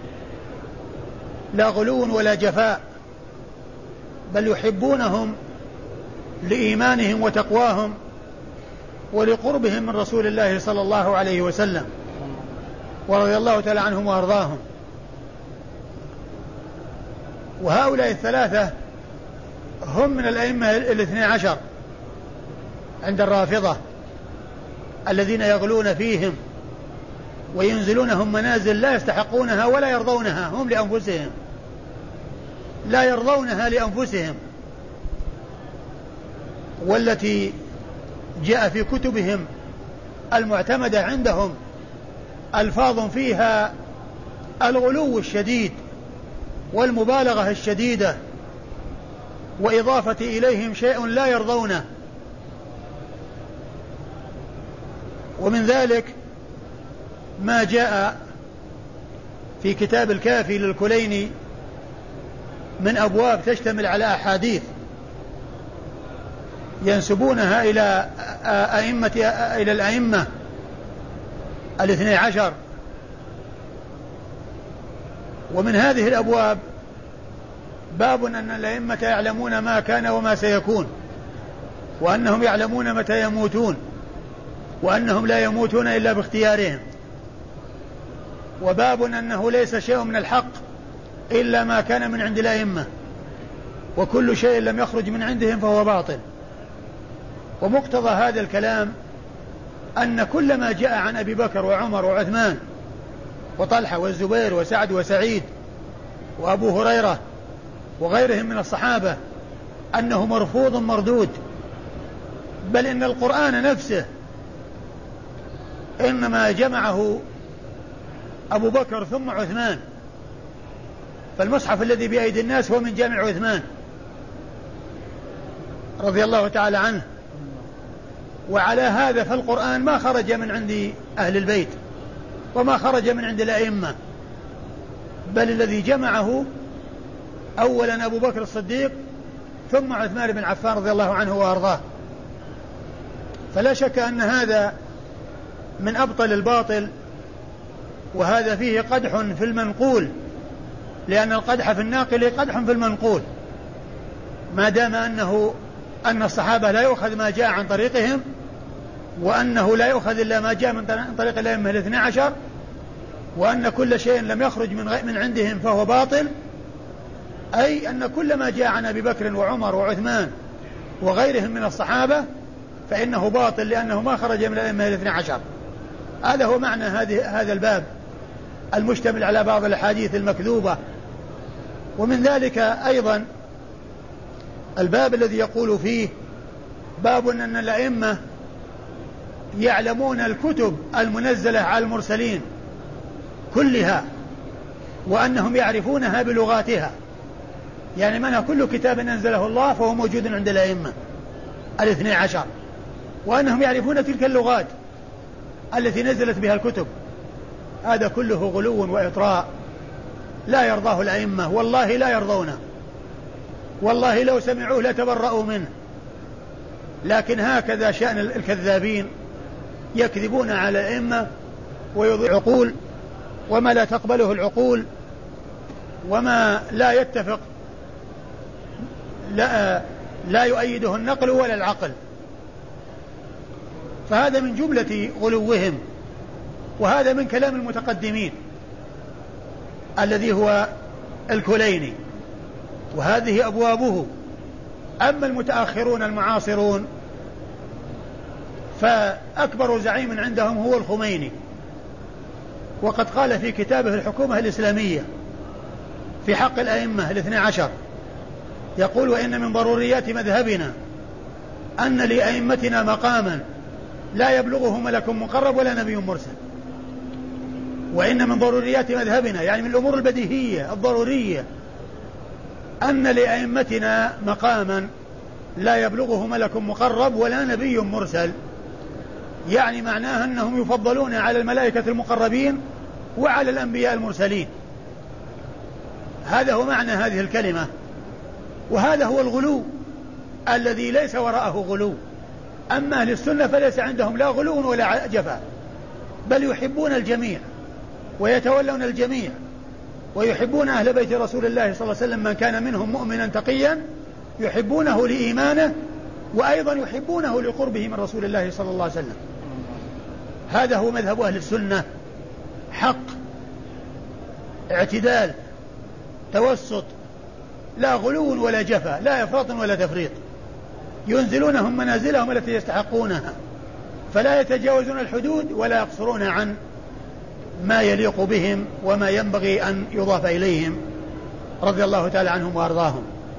لا غلو ولا جفاء، بل يحبونهم لإيمانهم وتقواهم ولقربهم من رسول الله صلى الله عليه وسلم، ورضي الله تعالى عنهم وأرضاهم. وهؤلاء الثلاثة هم من الأئمة الاثنى عشر عند الرافضة الذين يغلون فيهم وينزلونهم منازل لا يستحقونها ولا يرضونها هم لأنفسهم، لا يرضونها لأنفسهم، والتي جاء في كتبهم المعتمدة عندهم ألفاظ فيها الغلو الشديد والمبالغة الشديدة وإضافة إليهم شيء لا يرضونه. ومن ذلك ما جاء في كتاب الكافي للكليني من أبواب تشتمل على أحاديث ينسبونها إلى أئمة إلى الأئمة الاثني عشر. ومن هذه الأبواب باب أن الأئمة يعلمون ما كان وما سيكون، وأنهم يعلمون متى يموتون، وأنهم لا يموتون إلا باختيارهم. وباب أنه ليس شيء من الحق إلا ما كان من عند الأئمة، وكل شيء لم يخرج من عندهم فهو باطل. ومقتضى هذا الكلام أن كل ما جاء عن أبي بكر وعمر وعثمان وطلحة والزبير وسعد وسعيد وأبو هريرة وغيرهم من الصحابة أنه مرفوض مردود، بل إن القرآن نفسه إنما جمعه أبو بكر ثم عثمان، فالمصحف الذي بأيدي الناس هو من جامع عثمان، رضي الله تعالى عنه. وعلى هذا فالقرآن ما خرج من عند أهل البيت وما خرج من عند الأئمة، بل الذي جمعه أولا أبو بكر الصديق ثم عثمان بن عفان رضي الله عنه وأرضاه. فلا شك أن هذا من أبطل الباطل، وهذا فيه قدح في المنقول، لأن القدح في الناقل قدح في المنقول، ما دام أنه أن الصحابة لا يؤخذ ما جاء عن طريقهم، وأنه لا يؤخذ إلا ما جاء من طريق الأئمة الاثنى عشر، وأن كل شيء لم يخرج من من عندهم فهو باطل، أي أن كل ما جاء عن أبي بكر وعمر وعثمان وغيرهم من الصحابة فإنه باطل، لأنه ما خرج من الأئمة الاثنى عشر. هذا هو معنى هذه هذا الباب المشتمل على بعض الأحاديث المكذوبة. ومن ذلك أيضا الباب الذي يقول فيه باب أن الأئمة يعلمون الكتب المنزلة على المرسلين كلها، وأنهم يعرفونها بلغاتها، يعني منها كل كتاب أنزله الله فهو موجود عند الأئمة الاثنى عشر، وأنهم يعرفون تلك اللغات التي نزلت بها الكتب. هذا كله غلو وإطراء لا يرضاه الأئمة، والله لا يرضونه، والله لو سمعوه لتبرؤوا منه. لكن هكذا شأن الكذابين، يكذبون على الأئمة ويضيع عقول، وما لا تقبله العقول وما لا يتفق لا, لا يؤيده النقل ولا العقل. فهذا من جملة غلوهم، وهذا من كلام المتقدمين الذي هو الكليني، وهذه أبوابه. أما المتأخرون المعاصرون فأكبر زعيم عندهم هو الخميني، وقد قال في كتابه الحكومة الإسلامية في حق الأئمة الاثنى عشر، يقول: وإن من ضروريات مذهبنا أن لأئمتنا مقاما لا يبلغه ملك مقرب ولا نبي مرسل. وإن من ضروريات مذهبنا، يعني من الأمور البديهية الضرورية، أن لأئمتنا مقاما لا يبلغه ملك مقرب ولا نبي مرسل، يعني معناها أنهم يفضلون على الملائكة المقربين وعلى الأنبياء المرسلين. هذا هو معنى هذه الكلمة، وهذا هو الغلو الذي ليس وراءه غلو. أما أهل السنة فليس عندهم لا غلو ولا جفاء، بل يحبون الجميع ويتولون الجميع، ويحبون أهل بيت رسول الله صلى الله عليه وسلم من كان منهم مؤمنا تقيا، يحبونه لإيمانه، وأيضا يحبونه لقربه من رسول الله صلى الله عليه وسلم. هذا هو مذهب أهل السنة، حق، اعتدال، توسط، لا غلو ولا جفا، لا إفراط ولا تفريط. ينزلونهم منازلهم التي يستحقونها، فلا يتجاوزون الحدود ولا يقصرون عن ما يليق بهم وما ينبغي أن يضاف إليهم، رضي الله تعالى عنهم وأرضاهم.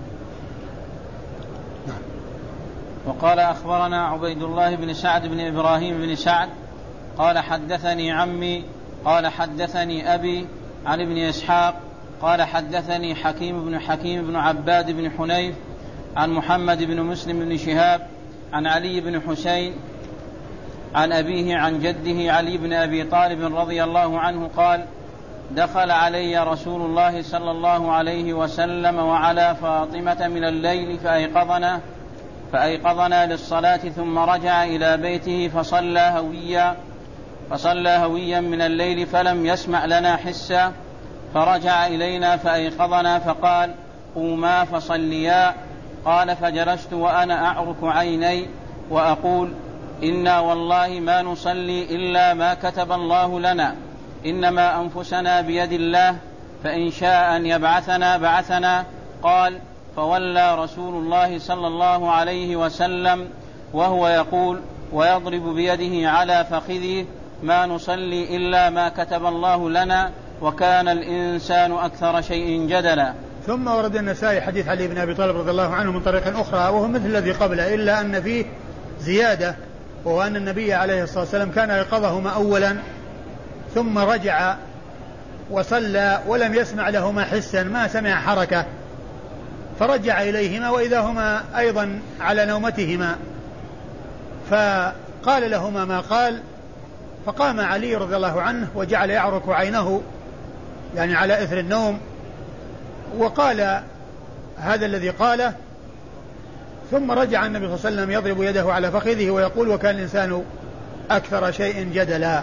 نعم. وقال: أخبرنا عبيد الله بن سعد بن إبراهيم بن سعد قال: حدثني عمي قال: حدثني أبي عن ابن إسحاق قال: حدثني حكيم بن حكيم بن عباد بن حنيف عن محمد بن مسلم بن شهاب عن علي بن حسين عن أبيه عن جده علي بن أبي طالب رضي الله عنه قال: دخل علي رسول الله صلى الله عليه وسلم وعلى فاطمة من الليل فأيقظنا فأيقظنا للصلاة، ثم رجع إلى بيته فصلى هويا فصلى هويا من الليل فلم يسمع لنا حسا، فرجع إلينا فأيقظنا فقال: قوما فصليا. قال: فجلست وأنا أعرف عيني وأقول: إنا والله ما نصلي إلا ما كتب الله لنا، إنما أنفسنا بيد الله، فإن شاء أن يبعثنا بعثنا. قال: فولى رسول الله صلى الله عليه وسلم وهو يقول ويضرب بيده على فخذه: ما نصلي إلا ما كتب الله لنا، وكان الإنسان أكثر شيء جدلا. ثم ورد النسائي حديث علي بن أبي طالب رضي الله عنه من طريق أخرى وهو مثل الذي قبله، إلا أن فيه زيادة، وهو أن النبي عليه الصلاة والسلام كان يقظهما أولا ثم رجع وصلى ولم يسمع لهما حسا، ما سمع حركة فرجع إليهما وإذا هما أيضا على نومتهما، فقال لهما ما قال، فقام علي رضي الله عنه وجعل يعرك عينه يعني على إثر النوم، وقال هذا الذي قاله، ثم رجع النبي صلى الله عليه وسلم يضرب يده على فخذه ويقول: وكان الإنسان أكثر شيء جدلا.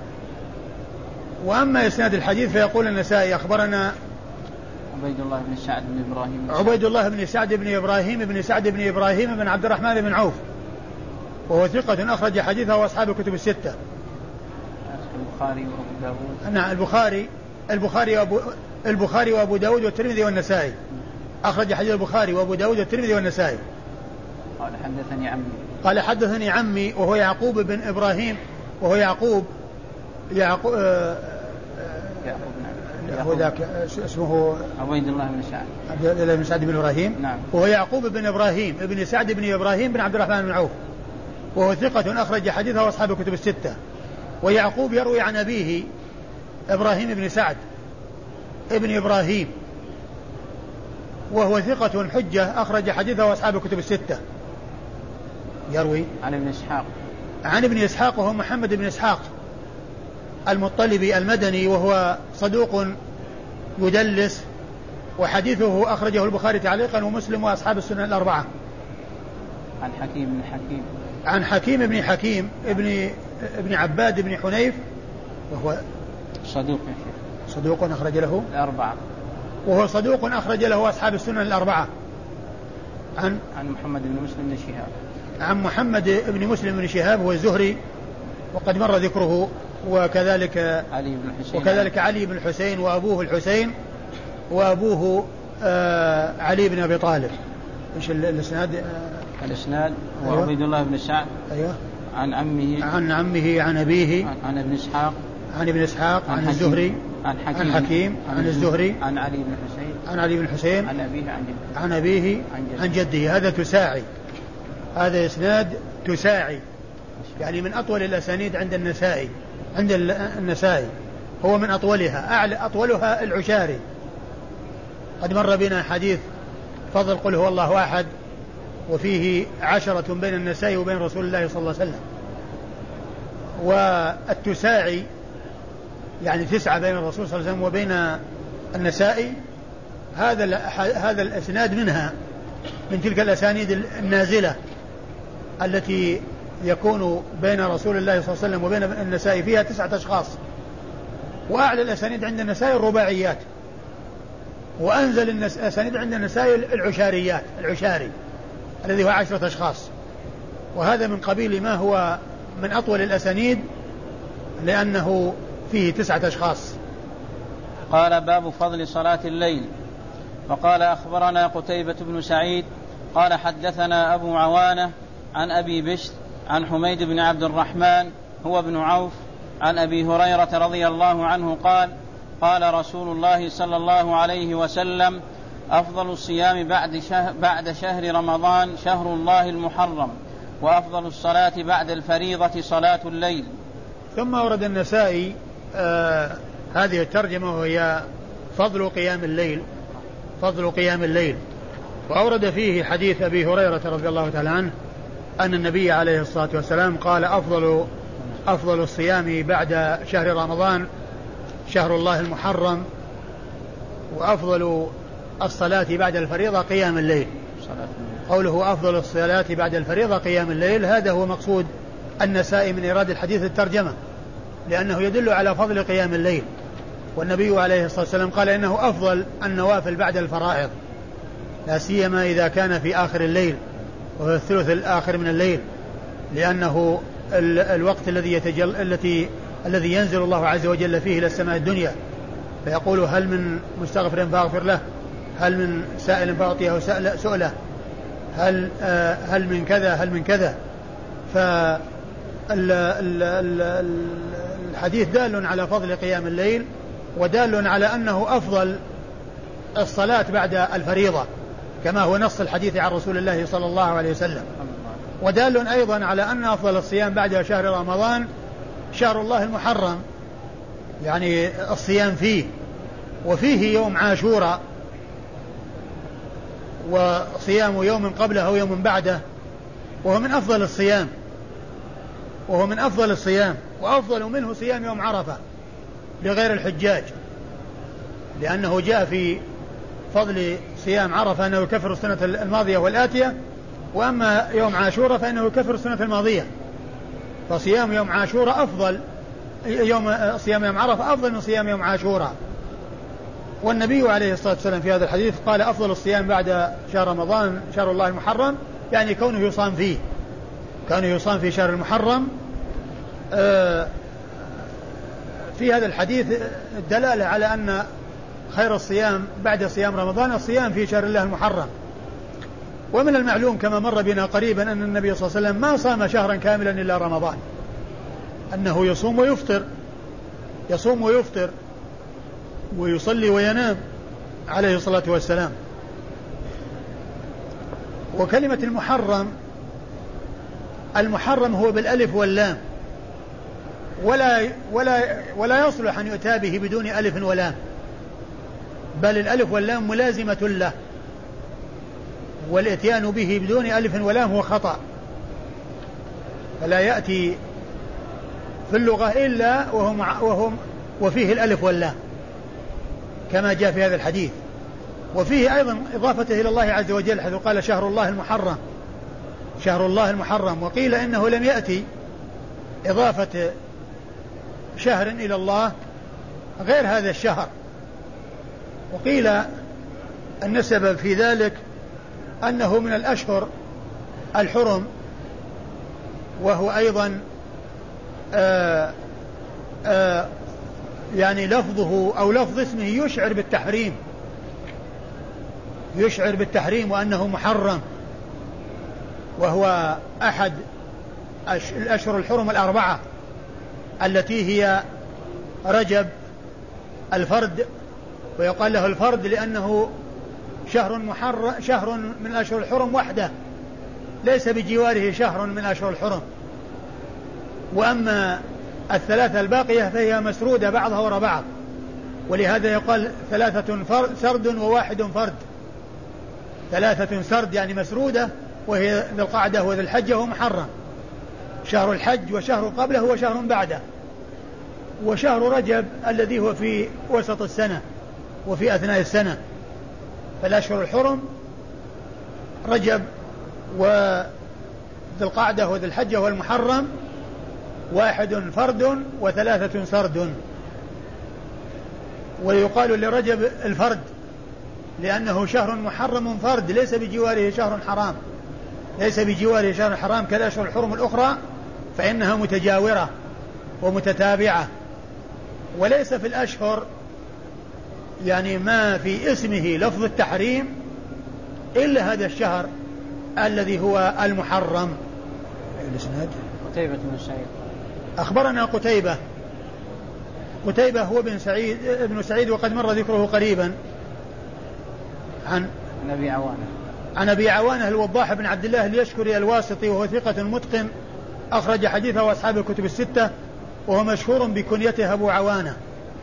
وأما إسناد الحديث فيقول النسائي: أخبرنا عبيد الله بن سعد بن إبراهيم عبيد الله بن سعد بن إبراهيم بن سعد بن إبراهيم بن عبد الرحمن بن عوف، وهو ثقة أخرج حديثه وأصحاب الكتب الستة. البخاري وأبو داود. نعم، البخاري البخاري وأبو البخاري وأبو داود والترمذي والنسائي، أخرج حديث البخاري وأبو داود والترمذي والنسائي. قال حدثني عمي قال حدثني عمي وهو يعقوب بن إبراهيم، وهو يعقوب يعقوب آه هو ذاك اسمه عبيد الله بن سعد عبد الله بن سعد بن إبراهيم. نعم. وهو يعقوب بن إبراهيم ابن سعد بن إبراهيم بن عبد الرحمن بن عوف، وهو ثقة أخرج حديثه وأصحاب الكتب الستة. ويعقوب يروي عن أبيه إبراهيم بن سعد ابن إبراهيم، وهو ثقة حجة أخرج حديثه وأصحاب الكتب الستة. يروي عن ابن إسحاق عن ابن إسحاق وهو محمد بن إسحاق المطلبي المدني، وهو صدوق يدلس، وحديثه أخرجه البخاري تعليقا ومسلم وأصحاب السنن الأربعة. عن حكيم بن حكيم عن حكيم بن حكيم ابن ابن عباد بن حنيف، وهو صدوق صدوق أخرج له الأربعة، وهو صدوق أخرج له أصحاب السنن الأربعة. عن عن محمد بن مسلم بن شهاب عن محمد بن مسلم بن شهاب هو الزهري، وقد مر ذكره، وكذلك علي بن الحسين وكذلك علي بن الحسين وأبوه الحسين وأبوه آه علي بن أبي طالب. إيش الإسناد؟ آه الإسناد هو أيوة. عبيد الله بن سعد أيوة. عن عمه عن عمه عن أبيه عن, عن ابن إسحاق عن ابن إسحاق عن, عن الزهري عن حكيم عن, حكيم عن, عن الزهري عن علي بن الحسين عن علي بن الحسين عن أبيه عن جده عن أبيه عن جده. هذا تساعي، هذا إسناد تساعي، يعني من أطول الأسانيد عند النسائي عند النسائي هو من أطولها، أعلى أطولها العشاري. قد مر بنا حديث فضل قل هو الله أحد، وفيه عشرة بين النسائي وبين رسول الله صلى الله عليه وسلم. والتساعي يعني تسعة بين الرسول صلى الله عليه وسلم وبين النسائي، هذا هذا الإسناد منها، من تلك الأسانيد النازلة التي يكون بين رسول الله صلى الله عليه وسلم وبين النسائي فيها تسعة أشخاص. وأعلى الأسانيد عند النسائي الرباعيات، وأنزل الأسانيد عند النسائي العشاريات، العشاري الذي هو عشرة أشخاص. وهذا من قبيل ما هو من أطول الأسانيد لأنه فيه تسعة أشخاص. قال: باب فضل صلاة الليل. وقال: أخبرنا قتيبة بن سعيد قال حدثنا أبو عوانة عن أبي بشر عن حميد بن عبد الرحمن هو ابن عوف عن أبي هريرة رضي الله عنه قال: قال رسول الله صلى الله عليه وسلم: أفضل الصيام بعد شهر, بعد شهر رمضان شهر الله المحرم، وأفضل الصلاة بعد الفريضة صلاة الليل. ثم ورد النسائي آه هذه الترجمة وهي فضل قيام الليل، فضل قيام الليل. وأورد فيه حديث أبي هريرة رضي الله تعالى عنه أن النبي عليه الصلاة والسلام قال: أفضل أفضل الصيام بعد شهر رمضان شهر الله المحرم، وأفضل الصلاة بعد الفريضة قيام الليل. قوله أفضل الصلاة بعد الفريضة قيام الليل، هذا هو مقصود النسائي من إيراد الحديث الترجمة، لأنه يدل على فضل قيام الليل. والنبي عليه الصلاة والسلام قال إنه أفضل النوافل بعد الفرائض، لا سيما إذا كان في آخر الليل وهو الثلث الآخر من الليل، لأنه ال الوقت الذي يتجل التي الذي ينزل الله عز وجل فيه إلى السماء الدنيا فيقول: هل من مستغفر فأغفر له، هل من سائل فأعطيه سؤله، هل آه هل من كذا هل من كذا. فالحديث دال على فضل قيام الليل، ودال على أنه أفضل الصلاة بعد الفريضة كما هو نص الحديث عن رسول الله صلى الله عليه وسلم. ودال أيضا على أن أفضل الصيام بعد شهر رمضان شهر الله المحرم، يعني الصيام فيه، وفيه يوم عاشوراء، وصيام يوم قبله أو يوم بعده، وهو من أفضل الصيام وهو من أفضل الصيام وأفضل منه صيام يوم عرفة لغير الحجاج، لأنه جاء في فضل صيام عرفة أنه يكفر السنة الماضية والآتية، وأما يوم عاشوراء فإنه يكفر السنة الماضية. فصيام يوم عاشوراء أفضل، يوم صيام يوم عرفة أفضل من صيام يوم عاشوراء. والنبي عليه الصلاة والسلام في هذا الحديث قال أفضل الصيام بعد شهر رمضان شهر الله المحرم، يعني كونه يصام فيه كونه يصام في شهر المحرم. في هذا الحديث الدلالة على أن خير الصيام بعد صيام رمضان الصيام في شهر الله المحرم. ومن المعلوم كما مر بنا قريبا أن النبي صلى الله عليه وسلم ما صام شهرا كاملا إلا رمضان، أنه يصوم ويفطر يصوم ويفطر ويصلي وينام عليه الصلاة والسلام. وكلمة المحرم المحرم هو بالألف واللام، ولا ولا ولا يصلح أن يؤتى به بدون ألف ولام، بل الألف واللام ملازمة له، والإتيان به بدون ألف ولام هو خطأ، فلا يأتي في اللغة إلا وهم وهم وفيه الألف واللام كما جاء في هذا الحديث. وفيه أيضا إضافته إلى الله عز وجل حيث قال شهر الله المحرم شهر الله المحرم. وقيل إنه لم يأتي إضافة شهر إلى الله غير هذا الشهر، وقيل أن السبب في ذلك أنه من الأشهر الحرم، وهو أيضا آآ آآ يعني لفظه أو لفظ اسمه يشعر بالتحريم يشعر بالتحريم وأنه محرم، وهو أحد الأشهر الحرم الأربعة التي هي رجب الفرد، ويقال له الفرد لأنه شهر محرم شهر من أشهر الحرم وحده، ليس بجواره شهر من أشهر الحرم. وأما الثلاثة الباقية فهي مسرودة بعضها وراء بعض، ولهذا يقال ثلاثة سرد وواحد فرد. ثلاثة سرد يعني مسرودة، وهي ذي القعدة وذي الحجة ومحرم، شهر الحج وشهر قبله وشهر بعده، وشهر رجب الذي هو في وسط السنة وفي أثناء السنة. فالأشهر الحرم رجب وذي القعدة وذي الحجة والمحرم، واحد فرد وثلاثة سرد. ويقال لرجب الفرد لأنه شهر محرم فرد، ليس بجواره شهر حرام ليس بجواره شهر حرام كالأشهر الحرم الأخرى، فإنها متجاورة ومتتابعة. وليس في الأشهر يعني ما في اسمه لفظ التحريم إلا هذا الشهر الذي هو المحرم. الإسناد قتيبة بن سعيد أخبرنا قتيبة قتيبة هو بن سعيد ابن سعيد وقد مر ذكره قريبا عن أبي عوانة عن أبي عوانة الوضاح بن عبد الله اليشكري الواسطي، وهو ثقة متقن أخرج حديثه وأصحاب الكتب الستة، وهو مشهور بكنيته أبو عوانة.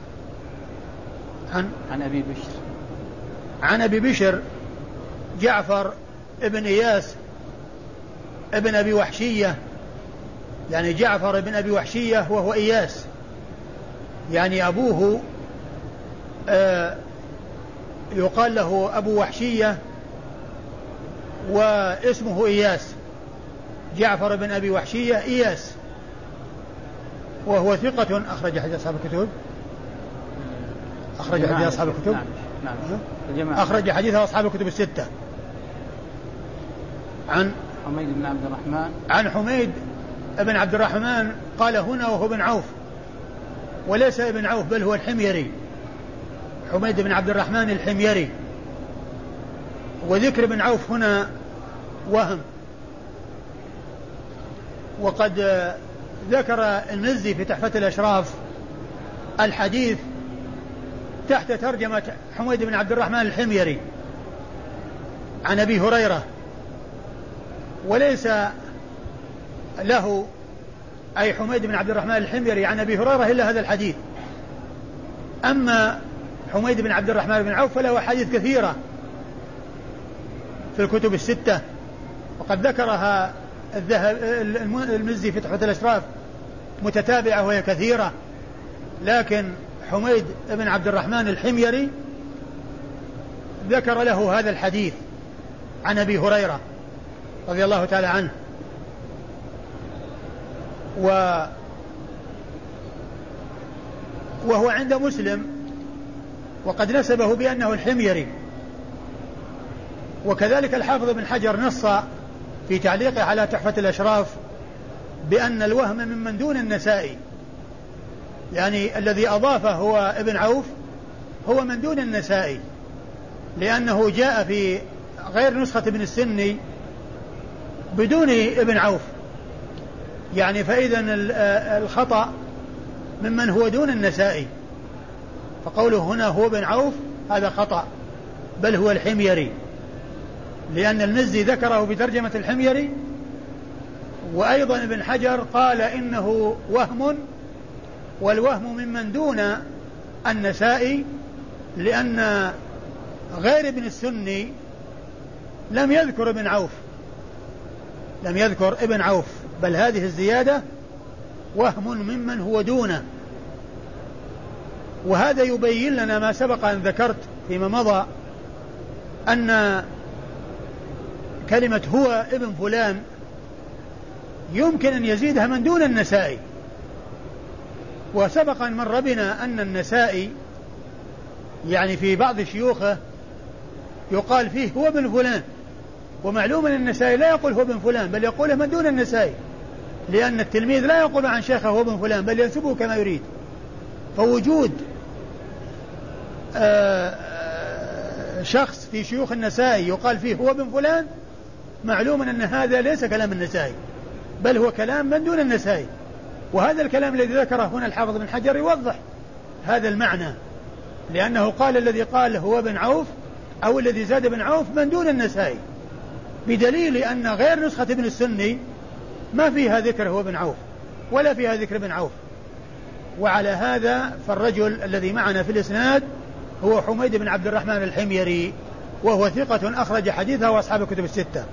عن عن أبي بشر عن أبي بشر جعفر ابن إياس ابن أبي وحشية، يعني جعفر ابن أبي وحشية وهو إياس، يعني أبوه آه يقال له أبو وحشية واسمه إياس، جعفر بن أبي وحشية إياس، وهو ثقة أخرج حديث أصحاب الكتب أخرج حديث أصحاب الكتب نعم نعم أخرج حديث أصحاب الكتب الستة. عن حميد بن عبد الرحمن عن حميد بن عبد الرحمن قال هنا وهو ابن عوف، وليس ابن عوف بل هو الحميري، حميد بن عبد الرحمن الحميري. وذكر ابن عوف هنا وهم، وقد ذكر المزي في تحفة الأشراف الحديث تحت ترجمة حميد بن عبد الرحمن الحميري عن أبي هريرة، وليس له أي حميد بن عبد الرحمن الحميري عن أبي هريرة إلا هذا الحديث. أما حميد بن عبد الرحمن بن عوف فله حديث كثيرة في الكتب الستة، وقد ذكرها الذهب المزي في تحفة الأشراف متتابعة وهي كثيرة، لكن حميد بن عبد الرحمن الحميري ذكر له هذا الحديث عن أبي هريرة رضي الله تعالى عنه، و وهو عند مسلم، وقد نسبه بأنه الحميري. وكذلك الحافظ بن حجر نص في تعليقه على تحفة الأشراف بأن الوهم ممن دون النسائي، يعني الذي أضافه هو ابن عوف هو من دون النسائي، لأنه جاء في غير نسخة ابن السني بدون ابن عوف، يعني فإذا الخطأ ممن هو دون النسائي، فقوله هنا هو ابن عوف هذا خطأ، بل هو الحميري، لأن المزي ذكره بترجمة الحميري، وأيضا ابن حجر قال إنه وهم، والوهم ممن دون النسائي، لأن غير ابن السني لم يذكر ابن عوف لم يذكر ابن عوف بل هذه الزيادة وهم ممن هو دونه. وهذا يبين لنا ما سبق أن ذكرت فيما مضى، أن كلمة هو ابن فلان يمكن أن يزيدها من دون النسائي، وسبق أن مر بنا أن النسائي يعني في بعض شيوخه يقال فيه هو ابن فلان، ومعلوم أن النسائي لا يقول هو ابن فلان بل يقوله من دون النسائي، لأن التلميذ لا يقول عن شيخه هو ابن فلان بل ينسبه كما يريد. فوجود شخص في شيوخ النسائي يقال فيه هو ابن فلان معلوم أن هذا ليس كلام النسائي بل هو كلام من دون النسائي، وهذا الكلام الذي ذكره هنا الحافظ بن حجر يوضح هذا المعنى، لأنه قال الذي قال هو ابن عوف أو الذي زاد ابن عوف من دون النسائي، بدليل أن غير نسخة ابن السني ما فيها ذكر هو ابن عوف ولا فيها ذكر ابن عوف. وعلى هذا فالرجل الذي معنا في الإسناد هو حميد بن عبد الرحمن الحميري، وهو ثقة أخرج حديثه وأصحاب الكتب الستة.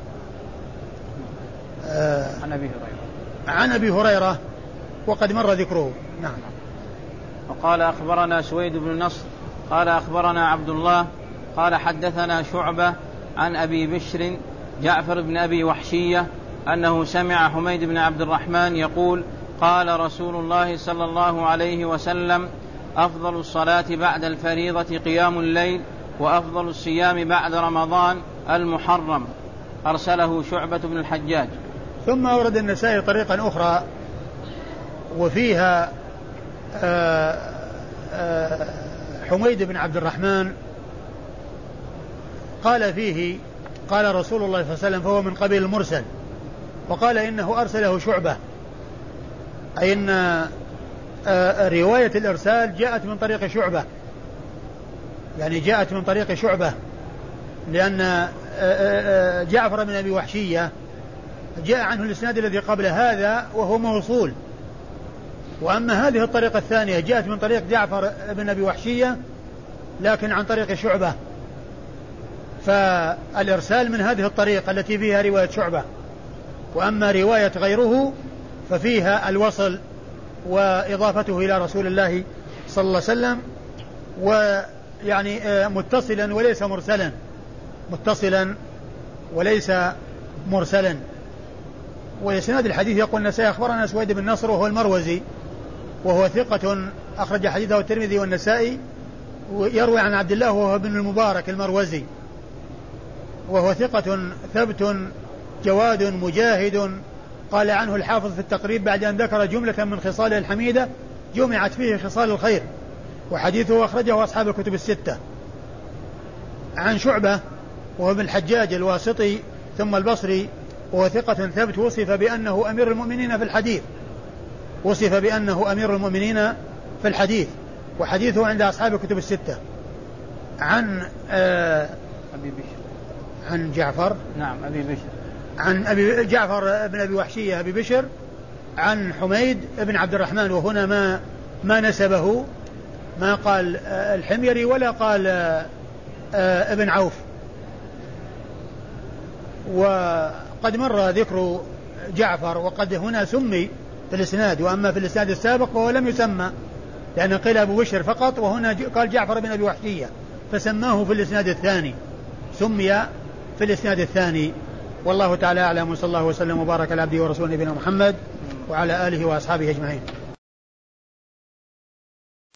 آه عن أبي هريرة عن أبي هريرة وقد مر ذكره. نعم. وقال أخبرنا سويد بن نصر قال أخبرنا عبد الله قال حدثنا شعبة عن أبي بشر جعفر بن أبي وحشية أنه سمع حميد بن عبد الرحمن يقول قال رسول الله صلى الله عليه وسلم أفضل الصلاة بعد الفريضة قيام الليل، وأفضل الصيام بعد رمضان المحرم. أرسله شعبة بن الحجاج. ثم ورد النسائي طريقا أخرى وفيها آآ آآ حميد بن عبد الرحمن قال فيه قال رسول الله صلى الله عليه وسلم، فهو من قبيل المرسل، وقال إنه أرسله شعبة، أي أن رواية الإرسال جاءت من طريق شعبة، يعني جاءت من طريق شعبة، لأن جعفر بن أبي وحشية جاء عنه الإسناد الذي قبل هذا وهو موصول، وأما هذه الطريقة الثانية جاءت من طريق جعفر بن أبي وحشية لكن عن طريق شعبة، فالإرسال من هذه الطريقة التي فيها رواية شعبة، وأما رواية غيره ففيها الوصل وإضافته إلى رسول الله صلى الله عليه وسلم، ويعني متصلا وليس مرسلا متصلا وليس مرسلا. وإسناد الحديث يقول النسائي أخبرنا سويد بن نصر وهو المروزي، وهو ثقة أخرج حديثه الترمذي والنسائي، ويروي عن عبد الله وهو ابن المبارك المروزي، وهو ثقة ثبت جواد مجاهد. قال عنه الحافظ في التقريب بعد أن ذكر جملة من خصاله الحميدة جمعت فيه خصال الخير، وحديثه أخرجه أصحاب الكتب الستة. عن شعبة وهو ابن الحجاج الواسطي ثم البصري، وهو ثقة ثبت وصف بأنه أمير المؤمنين في الحديث وصف بأنه أمير المؤمنين في الحديث وحديثه عند أصحاب الكتب الستة. عن آه أبي بشر عن جعفر نعم أبي بشر عن أبي جعفر بن أبي وحشية أبي بشر عن حميد بن عبد الرحمن، وهنا ما ما نسبه، ما قال الحميري ولا قال ابن عوف. وقد مر ذكر جعفر وقد هنا سمي في الإسناد، وأما في الإسناد السابق فهو لم يسمى لأن قيل أبو بشر فقط، وهنا قال جعفر بن أبي وحشية فسماه في الإسناد الثاني، سمي في الإسناد الثاني. والله تعالى أعلم، وصلى الله وسلم وبارك على عبده ورسوله نبينا محمد وعلى آله وأصحابه أجمعين.